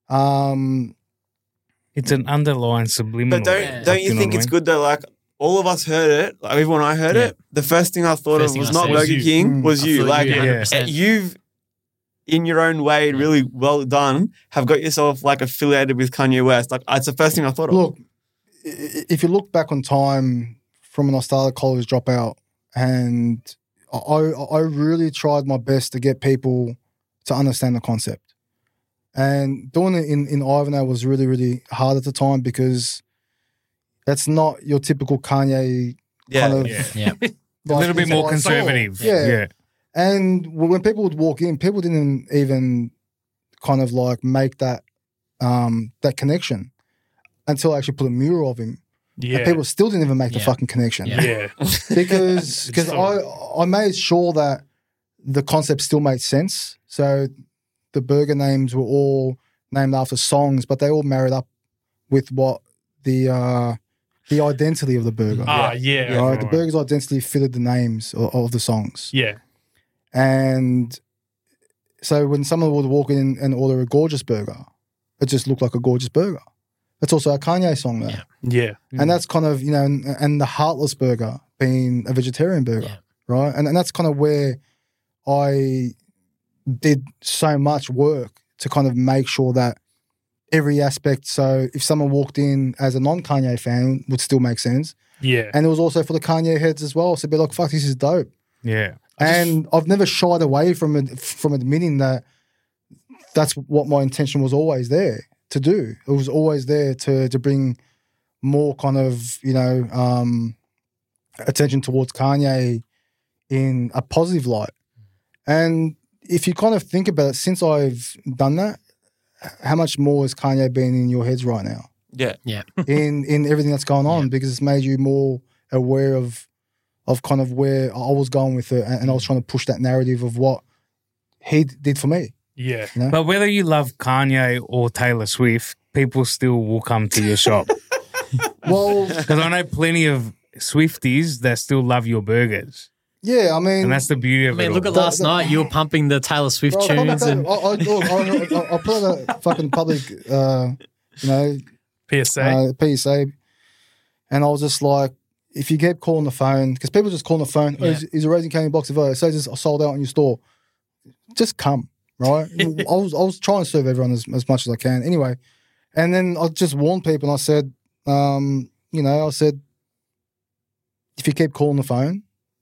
It's an underlying subliminal. But don't Yeah. don't you know think what I it's mean? good though? Like all of us heard it. Like even when I heard Yeah. it, the first thing I thought First of thing was I not said Burger was you. King, was I you. feel Like you, Yeah. 100%. you've, in your own way, really well done, have got yourself like affiliated with Kanye West. Like it's the first thing I thought of. Look, if you look back on time from when I started college dropout, and I really tried my best to get people to understand the concept. And doing it in Ivanhoe was really, really hard at the time because that's not your typical Kanye Yeah, kind of yeah. Yeah. A little bit more inspired soul. conservative. Yeah. And when people would walk in, people didn't even kind of like make that that connection until I actually put a mural of him. Yeah. And people still didn't even make the Yeah. fucking connection. Yeah. yeah. Because I made sure that the concept still made sense. So the burger names were all named after songs, but they all married up with what the identity of the burger. Ah, yeah. Right? The burger's identity fitted the names of the songs. Yeah. And so when someone would walk in and order a gorgeous burger, it just looked like a gorgeous burger. It's also a Kanye song there. Yeah. Yeah. And that's kind of, you know, and the Heartless burger being a vegetarian burger, Yeah. right? And that's kind of where I did so much work to kind of make sure that every aspect, so if someone walked in as a non-Kanye fan, would still make sense. Yeah. And it was also for the Kanye heads as well. So be like, fuck, this is dope. Yeah. And I've never shied away from admitting that that's what my intention was always there to do. It was always there to bring more kind of, you know, attention towards Kanye in a positive light. And if you kind of think about it, since I've done that, how much more has Kanye been in your heads right now? Yeah. Yeah. in everything that's going on, Yeah. because it's made you more aware of kind of where I was going with it, and I was trying to push that narrative of what he did for me. Yeah. You know? But whether you love Kanye or Taylor Swift, people still will come to your shop. Well, Because I know plenty of Swifties that still love your burgers. yeah, I mean, And that's the beauty I of mean, it look all. at last night. You were pumping the Taylor Swift bro, tunes, and I put on a fucking public, you know, PSA. PSA, and I was just like, if you keep calling the phone, because people just call the phone, Yeah. is a Raising Cane box of it says it's sold out in your store, just come, right? I was trying to serve everyone as much as I can anyway, and then I just warned people and I said, you know, I said, if you keep calling the phone,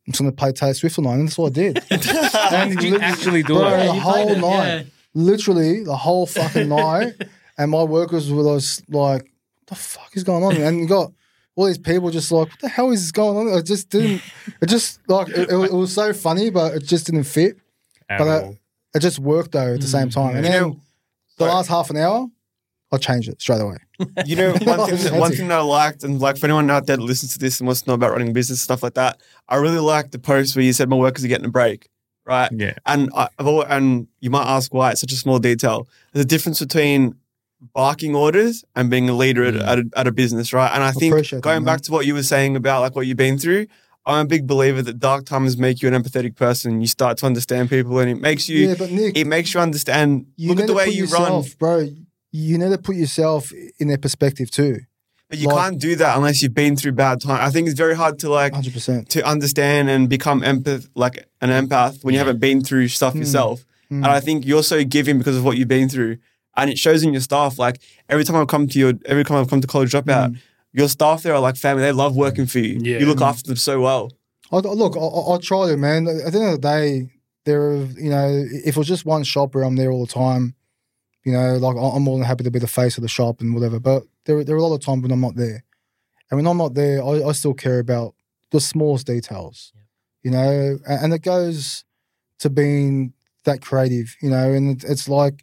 I'm just going to play Taylor Swift tonight. And that's what I did. And Did you actually do bro, it? the you whole played it, night. Literally, the whole fucking night. And my workers were just like, what the fuck is going on? And you got all these people just like, what the hell is going on? It just didn't, it just like, it was so funny, but it just didn't fit. At But all. it just worked though at the same time. And then the last half an hour, I changed it straight away. You know, one That's thing that I liked, and like for anyone out there that listens to this and wants to know about running a business, stuff like that, I really liked the post where you said my workers are getting a break, right? Yeah. And and you might ask why it's such a small detail. There's a difference between barking orders and being a leader at a business, right? And I think Appreciate that, going man. back to what you were saying about like what you've been through, I'm a big believer that dark times make you an empathetic person. You start to understand people, and it makes you. Yeah, but Nick, It makes you understand. Look at the way you run. bro. You need to put yourself in their perspective too. But you Like- can't do that unless you've been through bad times. I think it's very hard to like 100%. to understand and become an empath when you haven't been through stuff yourself. And I think you're so giving because of what you've been through, and it shows in your staff. Like every time I've come to College Dropout, your staff there are like family. They love working for you. Yeah. You look after them so well. I try to, man. At the end of the day, if it was just one shop where I'm there all the time, like I'm more than happy to be the face of the shop and whatever. But there are a lot of times when I'm not there. And when I'm not there, I still care about the smallest details, and it goes to being that creative, and it's like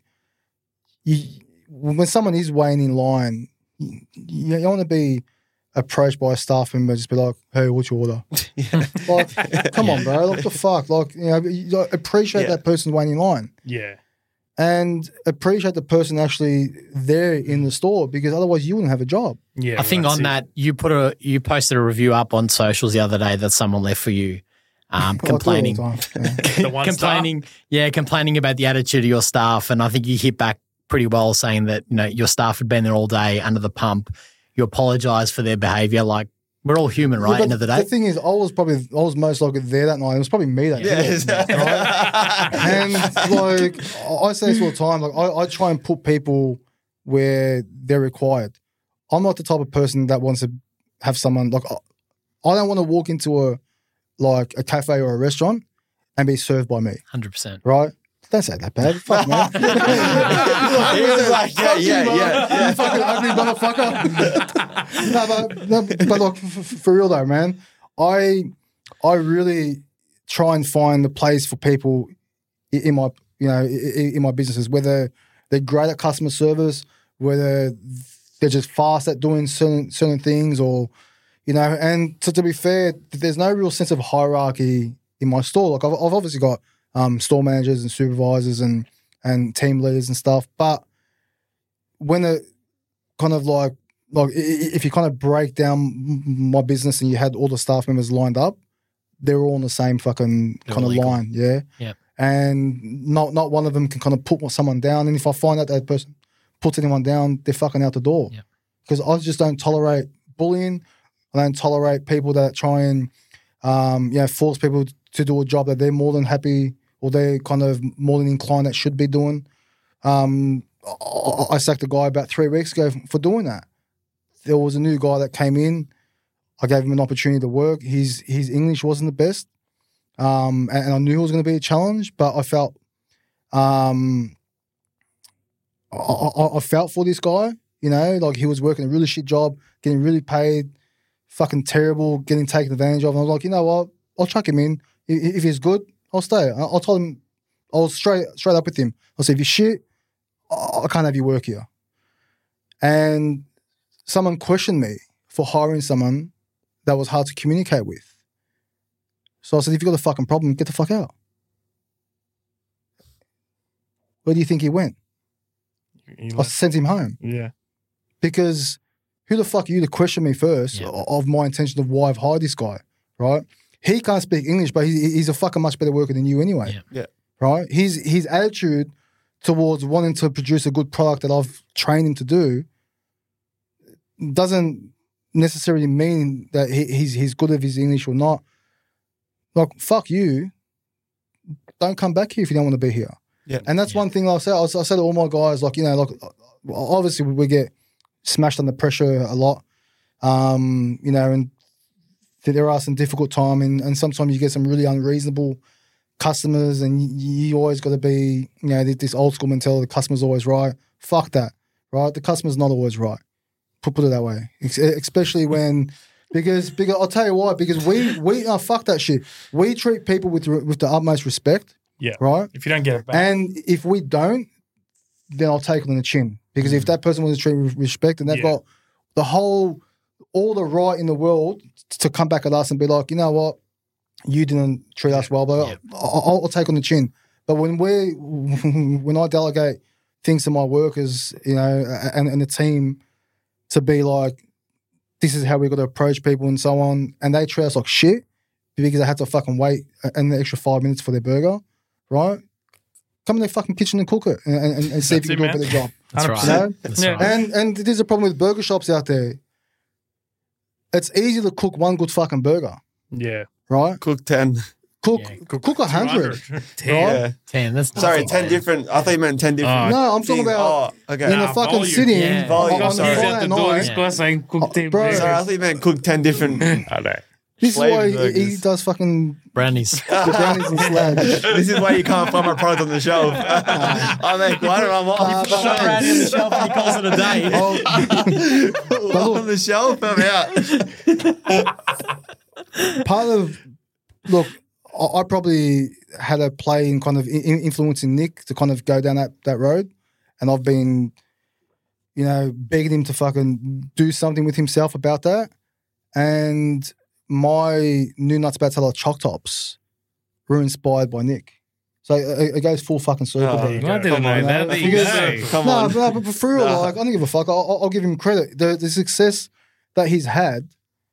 when someone is waiting in line, you don't want to be approached by a staff member, just be like, "Hey, what's your order?" Like, come on, bro. What the fuck? Like, you appreciate that person waiting in line. Yeah. And appreciate the person actually there in the store, because otherwise you wouldn't have a job. Yeah. I think that's on it. that, you posted a review up on socials the other day that someone left for you, complaining. I do it all the time. Yeah. The one complaining about the attitude of your staff, and I think you hit back pretty well, saying that your staff had been there all day under the pump. You apologise for their behaviour. Like, we're all human, right? Yeah, End of the day. The thing is, I was most likely there that night. It was probably me that did it. And like I say this all the time, like I try and put people where they're required. I'm not the type of person that wants to have someone like I don't want to walk into a cafe or a restaurant and be served by me, 100%. right? Don't say that bad. Fuck, man. He was like, yeah. You fucking ugly motherfucker. but look, for real though, man, I really try and find the place for people in my in my businesses, whether they're great at customer service, whether they're just fast at doing certain things, or and to be fair, there's no real sense of hierarchy in my store. Like I've obviously got store managers and supervisors and team leaders and stuff, but when it kind of like if you kind of break down my business and you had all the staff members lined up, they're all on the same fucking kind of line, yeah. Yep. And not one of them can kind of put someone down. And if I find out that person puts anyone down, they're fucking out the door. Yep. Because I just don't tolerate bullying. I don't tolerate people that try and force people to do a job that they're more than happy or they're kind of more than inclined that should be doing. I sacked a guy about 3 weeks ago for doing that. There was a new guy that came in. I gave him an opportunity to work. His English wasn't the best, and I knew it was going to be a challenge. But I felt, I felt for this guy. Like he was working a really shit job, getting really paid, fucking terrible, getting taken advantage of. And I was like, you know what? I'll chuck him in. If he's good, I'll stay. I'll tell him. I was straight up with him. I said, if you're shit, I can't have you work here. And someone questioned me for hiring someone that was hard to communicate with. So I said, if you've got a fucking problem, get the fuck out. Where do you think he went? I sent him home. Yeah. Because who the fuck are you to question me first of my intention of why I've hired this guy, right? He can't speak English, but he's a fucking much better worker than you anyway. Yeah. Right? His attitude towards wanting to produce a good product that I've trained him to do doesn't necessarily mean that he's good at his English or not. Like, fuck you. Don't come back here if you don't want to be here. Yeah. And that's one thing I say to all my guys, like, obviously we get smashed under pressure a lot, and there are some difficult time, and sometimes you get some really unreasonable customers, and you always got to be, you know, this old school mentality, the customer's always right. Fuck that, right? The customer's not always right. Put it that way. Especially when, because I'll tell you why, because we fuck that shit. We treat people with the utmost respect. Yeah. Right? If you don't get it back. And if we don't, then I'll take it on the chin. Because if that person was treated with respect and they've got all the right in the world to come back at us and be like, you know what, you didn't treat us well, but I'll take on the chin. But when I delegate things to my workers, you know, and the team to be like, this is how we got to approach people and so on, and they treat us like shit because they had to fucking wait an extra 5 minutes for their burger, right? Come in their fucking kitchen and cook it and see if you can do a better job. That's right. You know? That's Yeah. right. And there's a problem with burger shops out there. It's easy to cook one good fucking burger, Yeah. right? Cook 10. Cook Yeah. cook 100. 10. Yeah. 10. That's Sorry, nothing, 10 man. different. I thought you meant 10 different. No, I'm talking things. about Oh, okay. in a fucking volume. city Yeah. Volume, on sorry. He's Friday at the door. night. This guy saying cook 10 Bro. burgers. Sorry, I thought you meant cook 10 different. I know. This is why Flavor he burgers. does fucking Brownies. the brownies and slabs. This is why you can't find my product on the shelf. I make one and I'm off. Shop brownie on the shelf and he calls it a day. Oh, On the shelf, I'm out. part of look, I probably had a play in kind of influencing Nick to kind of go down that road, and I've been, you know, begging him to fucking do something with himself about that. And my new nuts about tailor choc tops were inspired by Nick, so it goes full fucking circle. Oh, bro. I didn't know that. There you Because- go. Come No, on. but for real, Nah. like, I don't give a fuck. I'll give him credit. The success that he's had,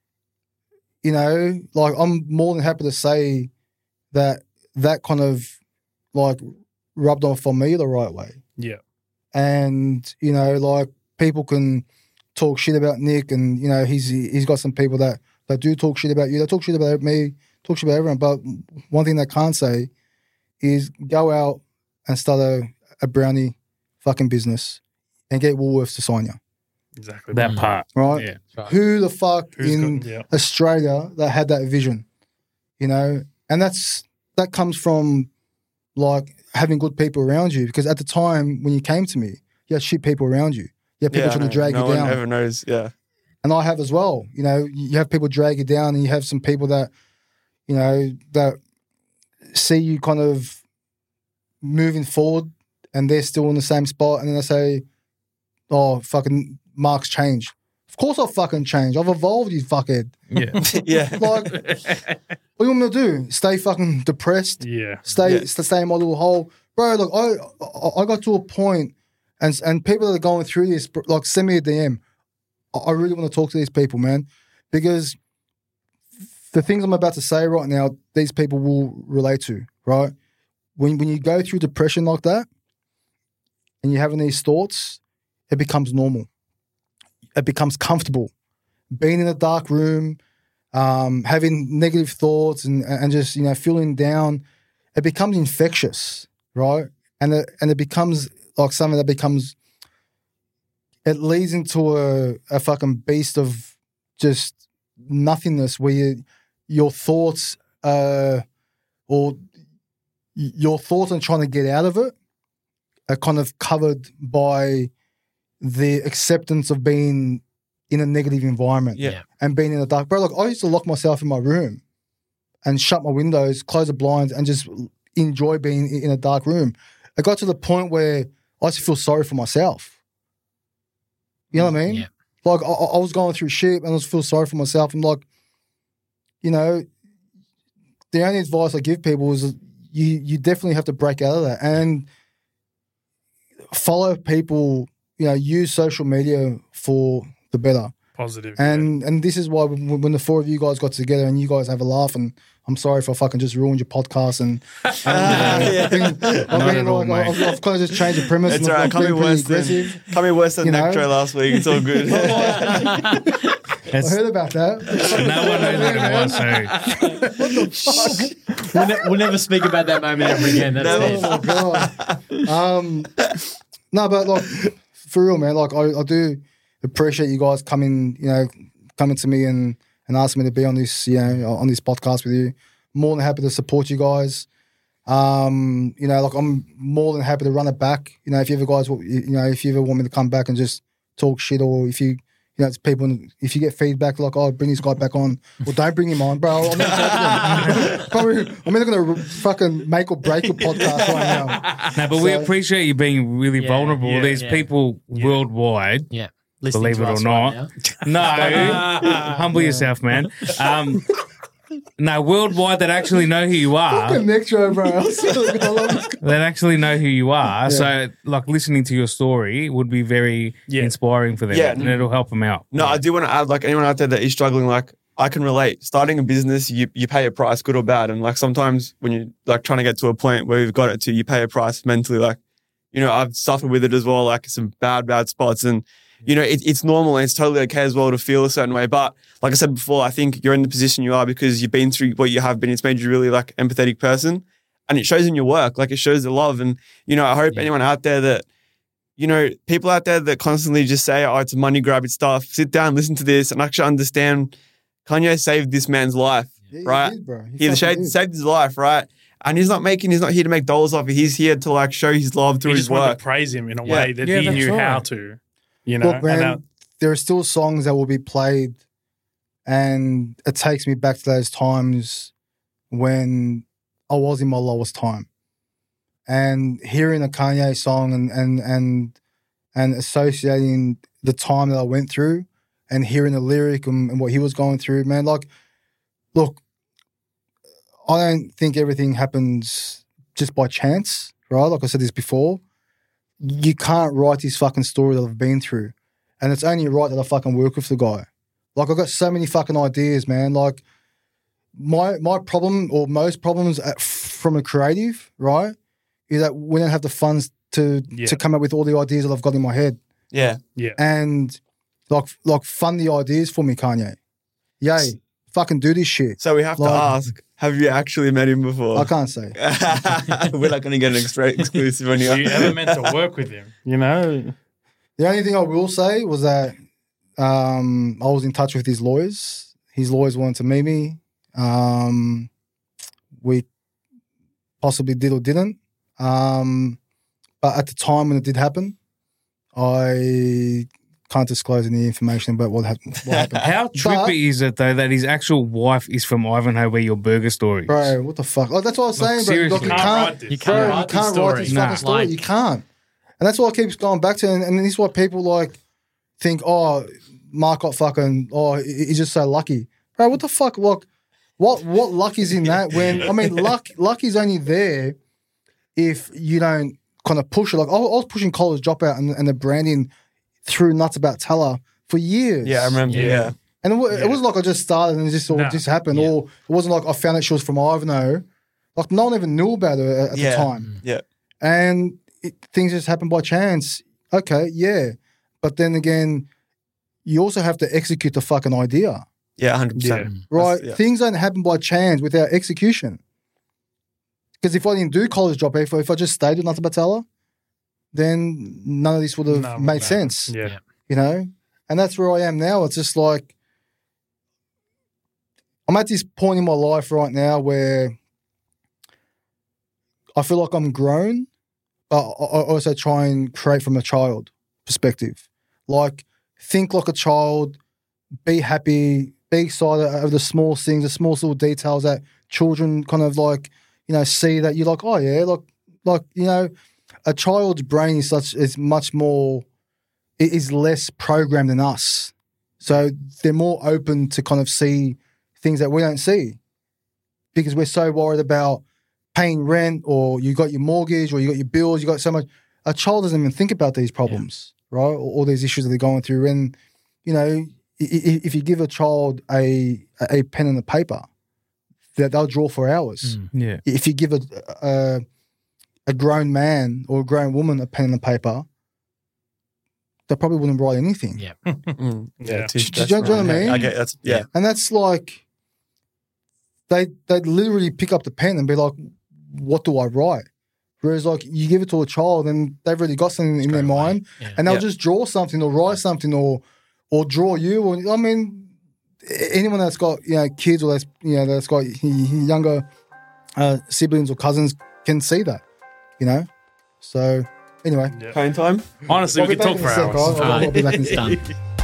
you know, like, I'm more than happy to say that kind of, like, rubbed off on me the right way. Yeah. And, you know, like, people can talk shit about Nick, and, you know, he's got some people that do talk shit about you. They talk shit about me, talk shit about everyone. But one thing they can't say is go out and start a brownie fucking business and get Woolworths to sign you, Exactly. That part. right? Yeah. Right. Who the fuck Who's in got- yeah. Australia that had that vision, you know? And that comes from, like, having good people around you, because at the time when you came to me, you had shit people around you. You had people Yeah, I trying to know. drag no you down. one ever knows. Yeah. And I have as well. You know, you have people drag you down, and you have some people that, you know, that see you kind of moving forward, and they're still in the same spot, and then they say, "Oh, fucking Mark's changed." Of course, I've fucking changed. I've evolved, you fuckhead. Yeah. Yeah. Like, what do you want me to do? Stay fucking depressed? Yeah. Stay Yeah. in my little hole, bro? Look, I got to a point, and people that are going through this, like, send me a DM. I really want to talk to these people, man, because the things I'm about to say right now, these people will relate to, right? When you go through depression like that, and you're having these thoughts, it becomes normal. It becomes comfortable. Being in a dark room, having negative thoughts, and just, you know, feeling down, it becomes infectious, right? And it becomes like something that becomes, it leads into a fucking beast of just nothingness, where your thoughts or your thoughts and trying to get out of it are kind of covered by the acceptance of being in a negative environment. Yeah. And being in the dark. Bro, like, I used to lock myself in my room and shut my windows, close the blinds, and just enjoy being in a dark room. It got to the point where I used to feel sorry for myself. You know what I mean? Yeah. Like, I was going through shit, and I was feel sorry for myself. I'm like, you know, the only advice I give people is you definitely have to break out of that and follow people, you know, use social media for the better. Positive. And this is why when the four of you guys got together and you guys have a laugh, and I'm sorry if I fucking just ruined your podcast, and I've kind of just changed the premise. It's and all right. I've Can't be been pretty worse than aggressive. you know? You know? Nectro last week. It's all good. I heard about that. No one knows what it was. So We'll never speak about that moment ever again. That's Never. it. Oh my god. No, but like, for real, man. Like, I do appreciate you guys coming to me and and asked me to be on this, on this podcast with you. More than happy to support you guys. I'm more than happy to run it back. If you ever guys, if you ever want me to come back and just talk shit, or if you, it's people, if you get feedback like, oh, bring this guy back on, well, don't bring him on, bro. I'm not going to fucking make or break your podcast right now. No, but we appreciate you being really vulnerable. There's people worldwide. Yeah. Listening Believe to it or us not. right now. No, humble yourself, man. No, worldwide that actually know who you are. Fucking next show, bro. I love this guy. That actually know who you are. So, like, listening to your story would be very inspiring for them. Yeah. And it'll help them out. No, I do want to add, like, anyone out there that is struggling, like, I can relate. Starting a business, you pay a price, good or bad. And, like, sometimes when you're, like, trying to get to a point where you've got it to, you pay a price mentally. Like, I've suffered with it as well, like, some bad spots. And, it's normal and it's totally okay as well to feel a certain way. But like I said before, I think you're in the position you are because you've been through what you have been. It's made you really like empathetic person, and it shows in your work. Like it shows the love. And, I hope anyone out there that, people out there that constantly just say, oh, it's a money grab, it's stuff. Sit down, listen to this and actually understand Kanye saved this man's life, right? He did, bro. He saved his life, right? And he's not here to make dollars off it. He's here to like show his love through He his just wanted work. to praise him in a way that he that's knew right. how to. Look, man, and, there are still songs that will be played, and it takes me back to those times when I was in my lowest time. And hearing a Kanye song and associating the time that I went through and hearing the lyric and what he was going through, man, like, look, I don't think everything happens just by chance, right? Like I said this before. You can't write this fucking story that I've been through. And it's only right that I fucking work with the guy. Like, I've got so many fucking ideas, man. Like, my problem, or most problems from a creative, right, is that we don't have the funds to come up with all the ideas that I've got in my head. Yeah. And, like fund the ideas for me, Kanye. Yay. Fucking do this shit. So we have to ask, have you actually met him before? I can't say. We're not going to get an exclusive on you. you ever meant to work with him? The only thing I will say was that I was in touch with his lawyers. His lawyers wanted to meet me. We possibly did or didn't. But at the time when it did happen, I can't disclose any information about what happened. How trippy is it, though, that his actual wife is from Ivanhoe, where your burger story is? Bro, what the fuck? Like, that's what I was saying, bro. seriously. Like, You can't write this. You can't write you can't write this fucking story. You can't. And that's what I keep going back to. And this is why people like think, oh, Mark got fucking, he's just so lucky. Bro, what the fuck? Like, what luck is in that? When, I mean, luck is only there if you don't kind of push it. Like, I was pushing College Dropout and the branding through Nuts About Teller for years. Yeah, I remember. Yeah. And it wasn't like I just started and it just just happened. Or it wasn't like I found out she was from Ivanhoe. Like, no one even knew about her at the time. Yeah. And things just happen by chance. Okay, yeah. But then again, you also have to execute the fucking idea. Yeah, 100%. Right? Yeah. Things don't happen by chance without execution. Because if I didn't do College Dropout, if I just stayed with Nuts About Teller, then none of this would have made sense. Yeah. You know? And that's where I am now. It's just like, I'm at this point in my life right now where I feel like I'm grown, but I also try and create from a child perspective. Like, think like a child, be happy, be excited over the small things, the small little details that children kind of like, see that you're like, oh yeah, like a child's brain is much more, it is less programmed than us. So they're more open to kind of see things that we don't see because we're so worried about paying rent, or you got your mortgage, or you got your bills, you got so much. A child doesn't even think about these problems, right? Or all these issues that they're going through. And, if you give a child a pen and a paper, they'll draw for hours. Yeah. If you give a grown man or a grown woman a pen and a paper, they probably wouldn't write anything. Yeah. Yeah. Yeah. Too Do you know what I mean? I get that's yeah. And that's like, they'd literally pick up the pen and be like, what do I write? Whereas like you give it to a child and they've already got something in their mind, Yeah. and they'll Yeah. just draw something or write something or draw you. Or, I mean, anyone that's got kids or that's got younger siblings or cousins can see that. So anyway, Phone time. Honestly, I'll we be could back talk in for a hours. sec, guys. I'll be back in a sec. Done.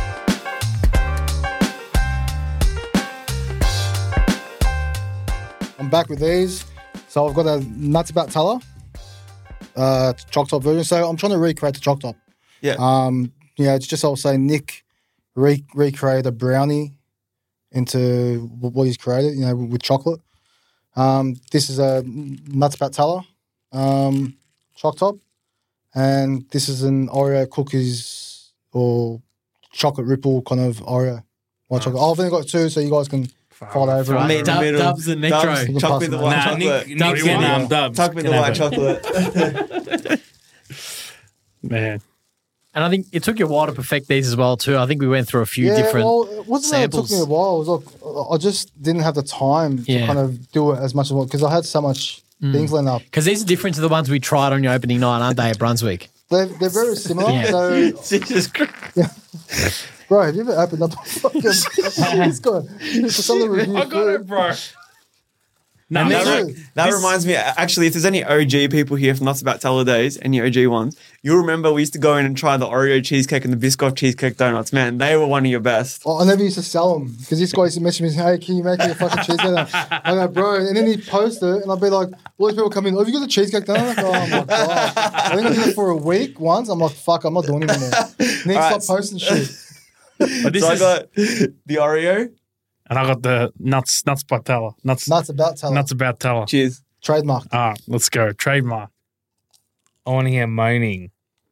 I'm back with these. So I've got a Nuts About Teller choc top version. So I'm trying to recreate the choc top. Yeah. It's just I'll say Nick recreate a brownie into what he's created, with chocolate. This is a Nuts About Teller choc top, and this is an Oreo cookies or chocolate ripple kind of Oreo white chocolate. I've only got two, so you guys can fight over Right. it. Meet in the Dub- middle. Dubs and Necro. Dubs, You can chuck pass me the them white Nah, chocolate. Nick's you in want? Dubs. Chuck me the Can white have it. chocolate. Man, And I think it took you a while to perfect these as well too. I think we went through a few different. Well, it wasn't that it took samples. me a while. It was like I just didn't have the time to Yeah. kind of do it as much as because I had so much things lined up. Because these are different to the ones we tried on your opening night, aren't they, at Brunswick? They're very similar. Yeah. So, Jesus Christ. bro, have you ever opened up a fucking this guy? For something to review I got it, bro. No, And that's this- right. That reminds me, actually, if there's any OG people here from Nuts About Teller days, any OG ones, you'll remember we used to go in and try the Oreo cheesecake and the Biscoff cheesecake donuts. Man, they were one of your best. Oh, I never used to sell them because this guy used to message me, hey, can you make me a fucking cheesecake? I go, bro, and then he'd post it, and I'd be like, all these people come in, oh, have you got the cheesecake done? I'm like, oh my god! I think I did it for a week once. I'm like, fuck, I'm not doing it anymore. Nick, Alright, stop posting shit. But this So I is, got the Oreo. and I got the nuts by Teller. Nuts Nuts About Teller. Nuts about Teller. Cheers. Trademark. All right, let's go. Trademark. I want to hear moaning.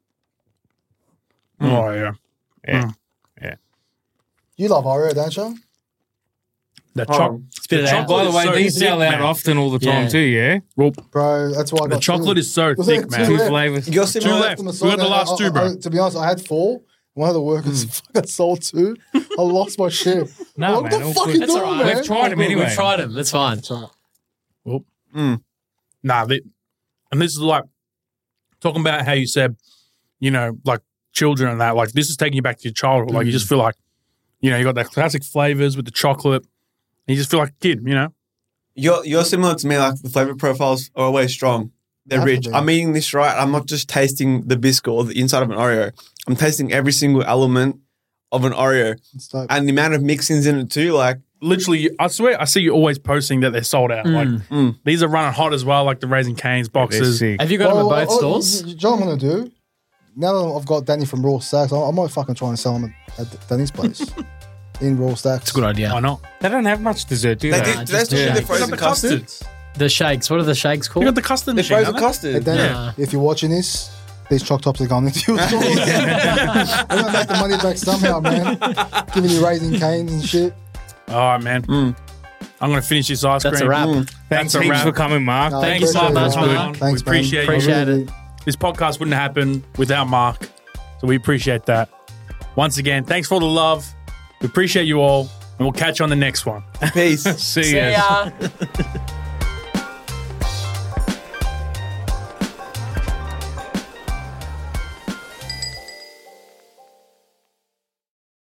Oh yeah. You love Oreo, don't you? The Oh. chocolate. Spit it out. By the way, so these thick, sell out man. often all the time Yeah. too, yeah? Bro, that's why I got The chocolate two. is so Was thick, it man. two? Two Yeah. flavors. You're Two similar. left. We got the last two, bro. To be honest, I had 4. One of the workers fucking sold 2. I lost my shit. No, what man, the all fuck good. you That's doing, all right. man? We've tried them anyway. We've tried them. That's fine. Nah, and this is like talking about how you said, like children and that. Like this is taking you back to your childhood. Like you just feel like, you got that classic flavors with the chocolate. And you just feel like a kid, You're similar to me. Like the flavor profiles are always strong. They're Have to rich. be. I'm eating this right. I'm not just tasting the biscuit or the inside of an Oreo. I'm tasting every single element of an Oreo It's dope. and the amount of mixings in it too. Like Literally, I swear, I see you always posting that they're sold out. Like these are running hot as well, like the Raising Cane's They're boxes. sick. Have you got them at both stores? Do you know what I'm going to do? Now that I've got Danny from Raw Stacks, I might fucking try and sell them at Danny's place. In Raw Stacks. It's a good idea. Why not? They don't have much dessert, do they they? do. Do they still do yeah. the You got frozen the custard? custards. The shakes. What are the shakes You called? got the custard The machine. frozen haven't you? custard. Hey, Danny, Yeah. if you're watching this, these choc tops are going into your store. I'm going to make the money back somehow, man. Giving you Raising Canes and shit. All right, man. I'm going to finish this ice That's cream. a wrap. Thanks That's a heaps wrap. for coming, Mark. No, Thanks appreciate so it, much, man. man. Thanks, We appreciate man. you. Appreciate it. This podcast wouldn't happen without Mark. So we appreciate that. Once again, thanks for all the love. We appreciate you all. And we'll catch you on the next one. Peace. See See ya. ya.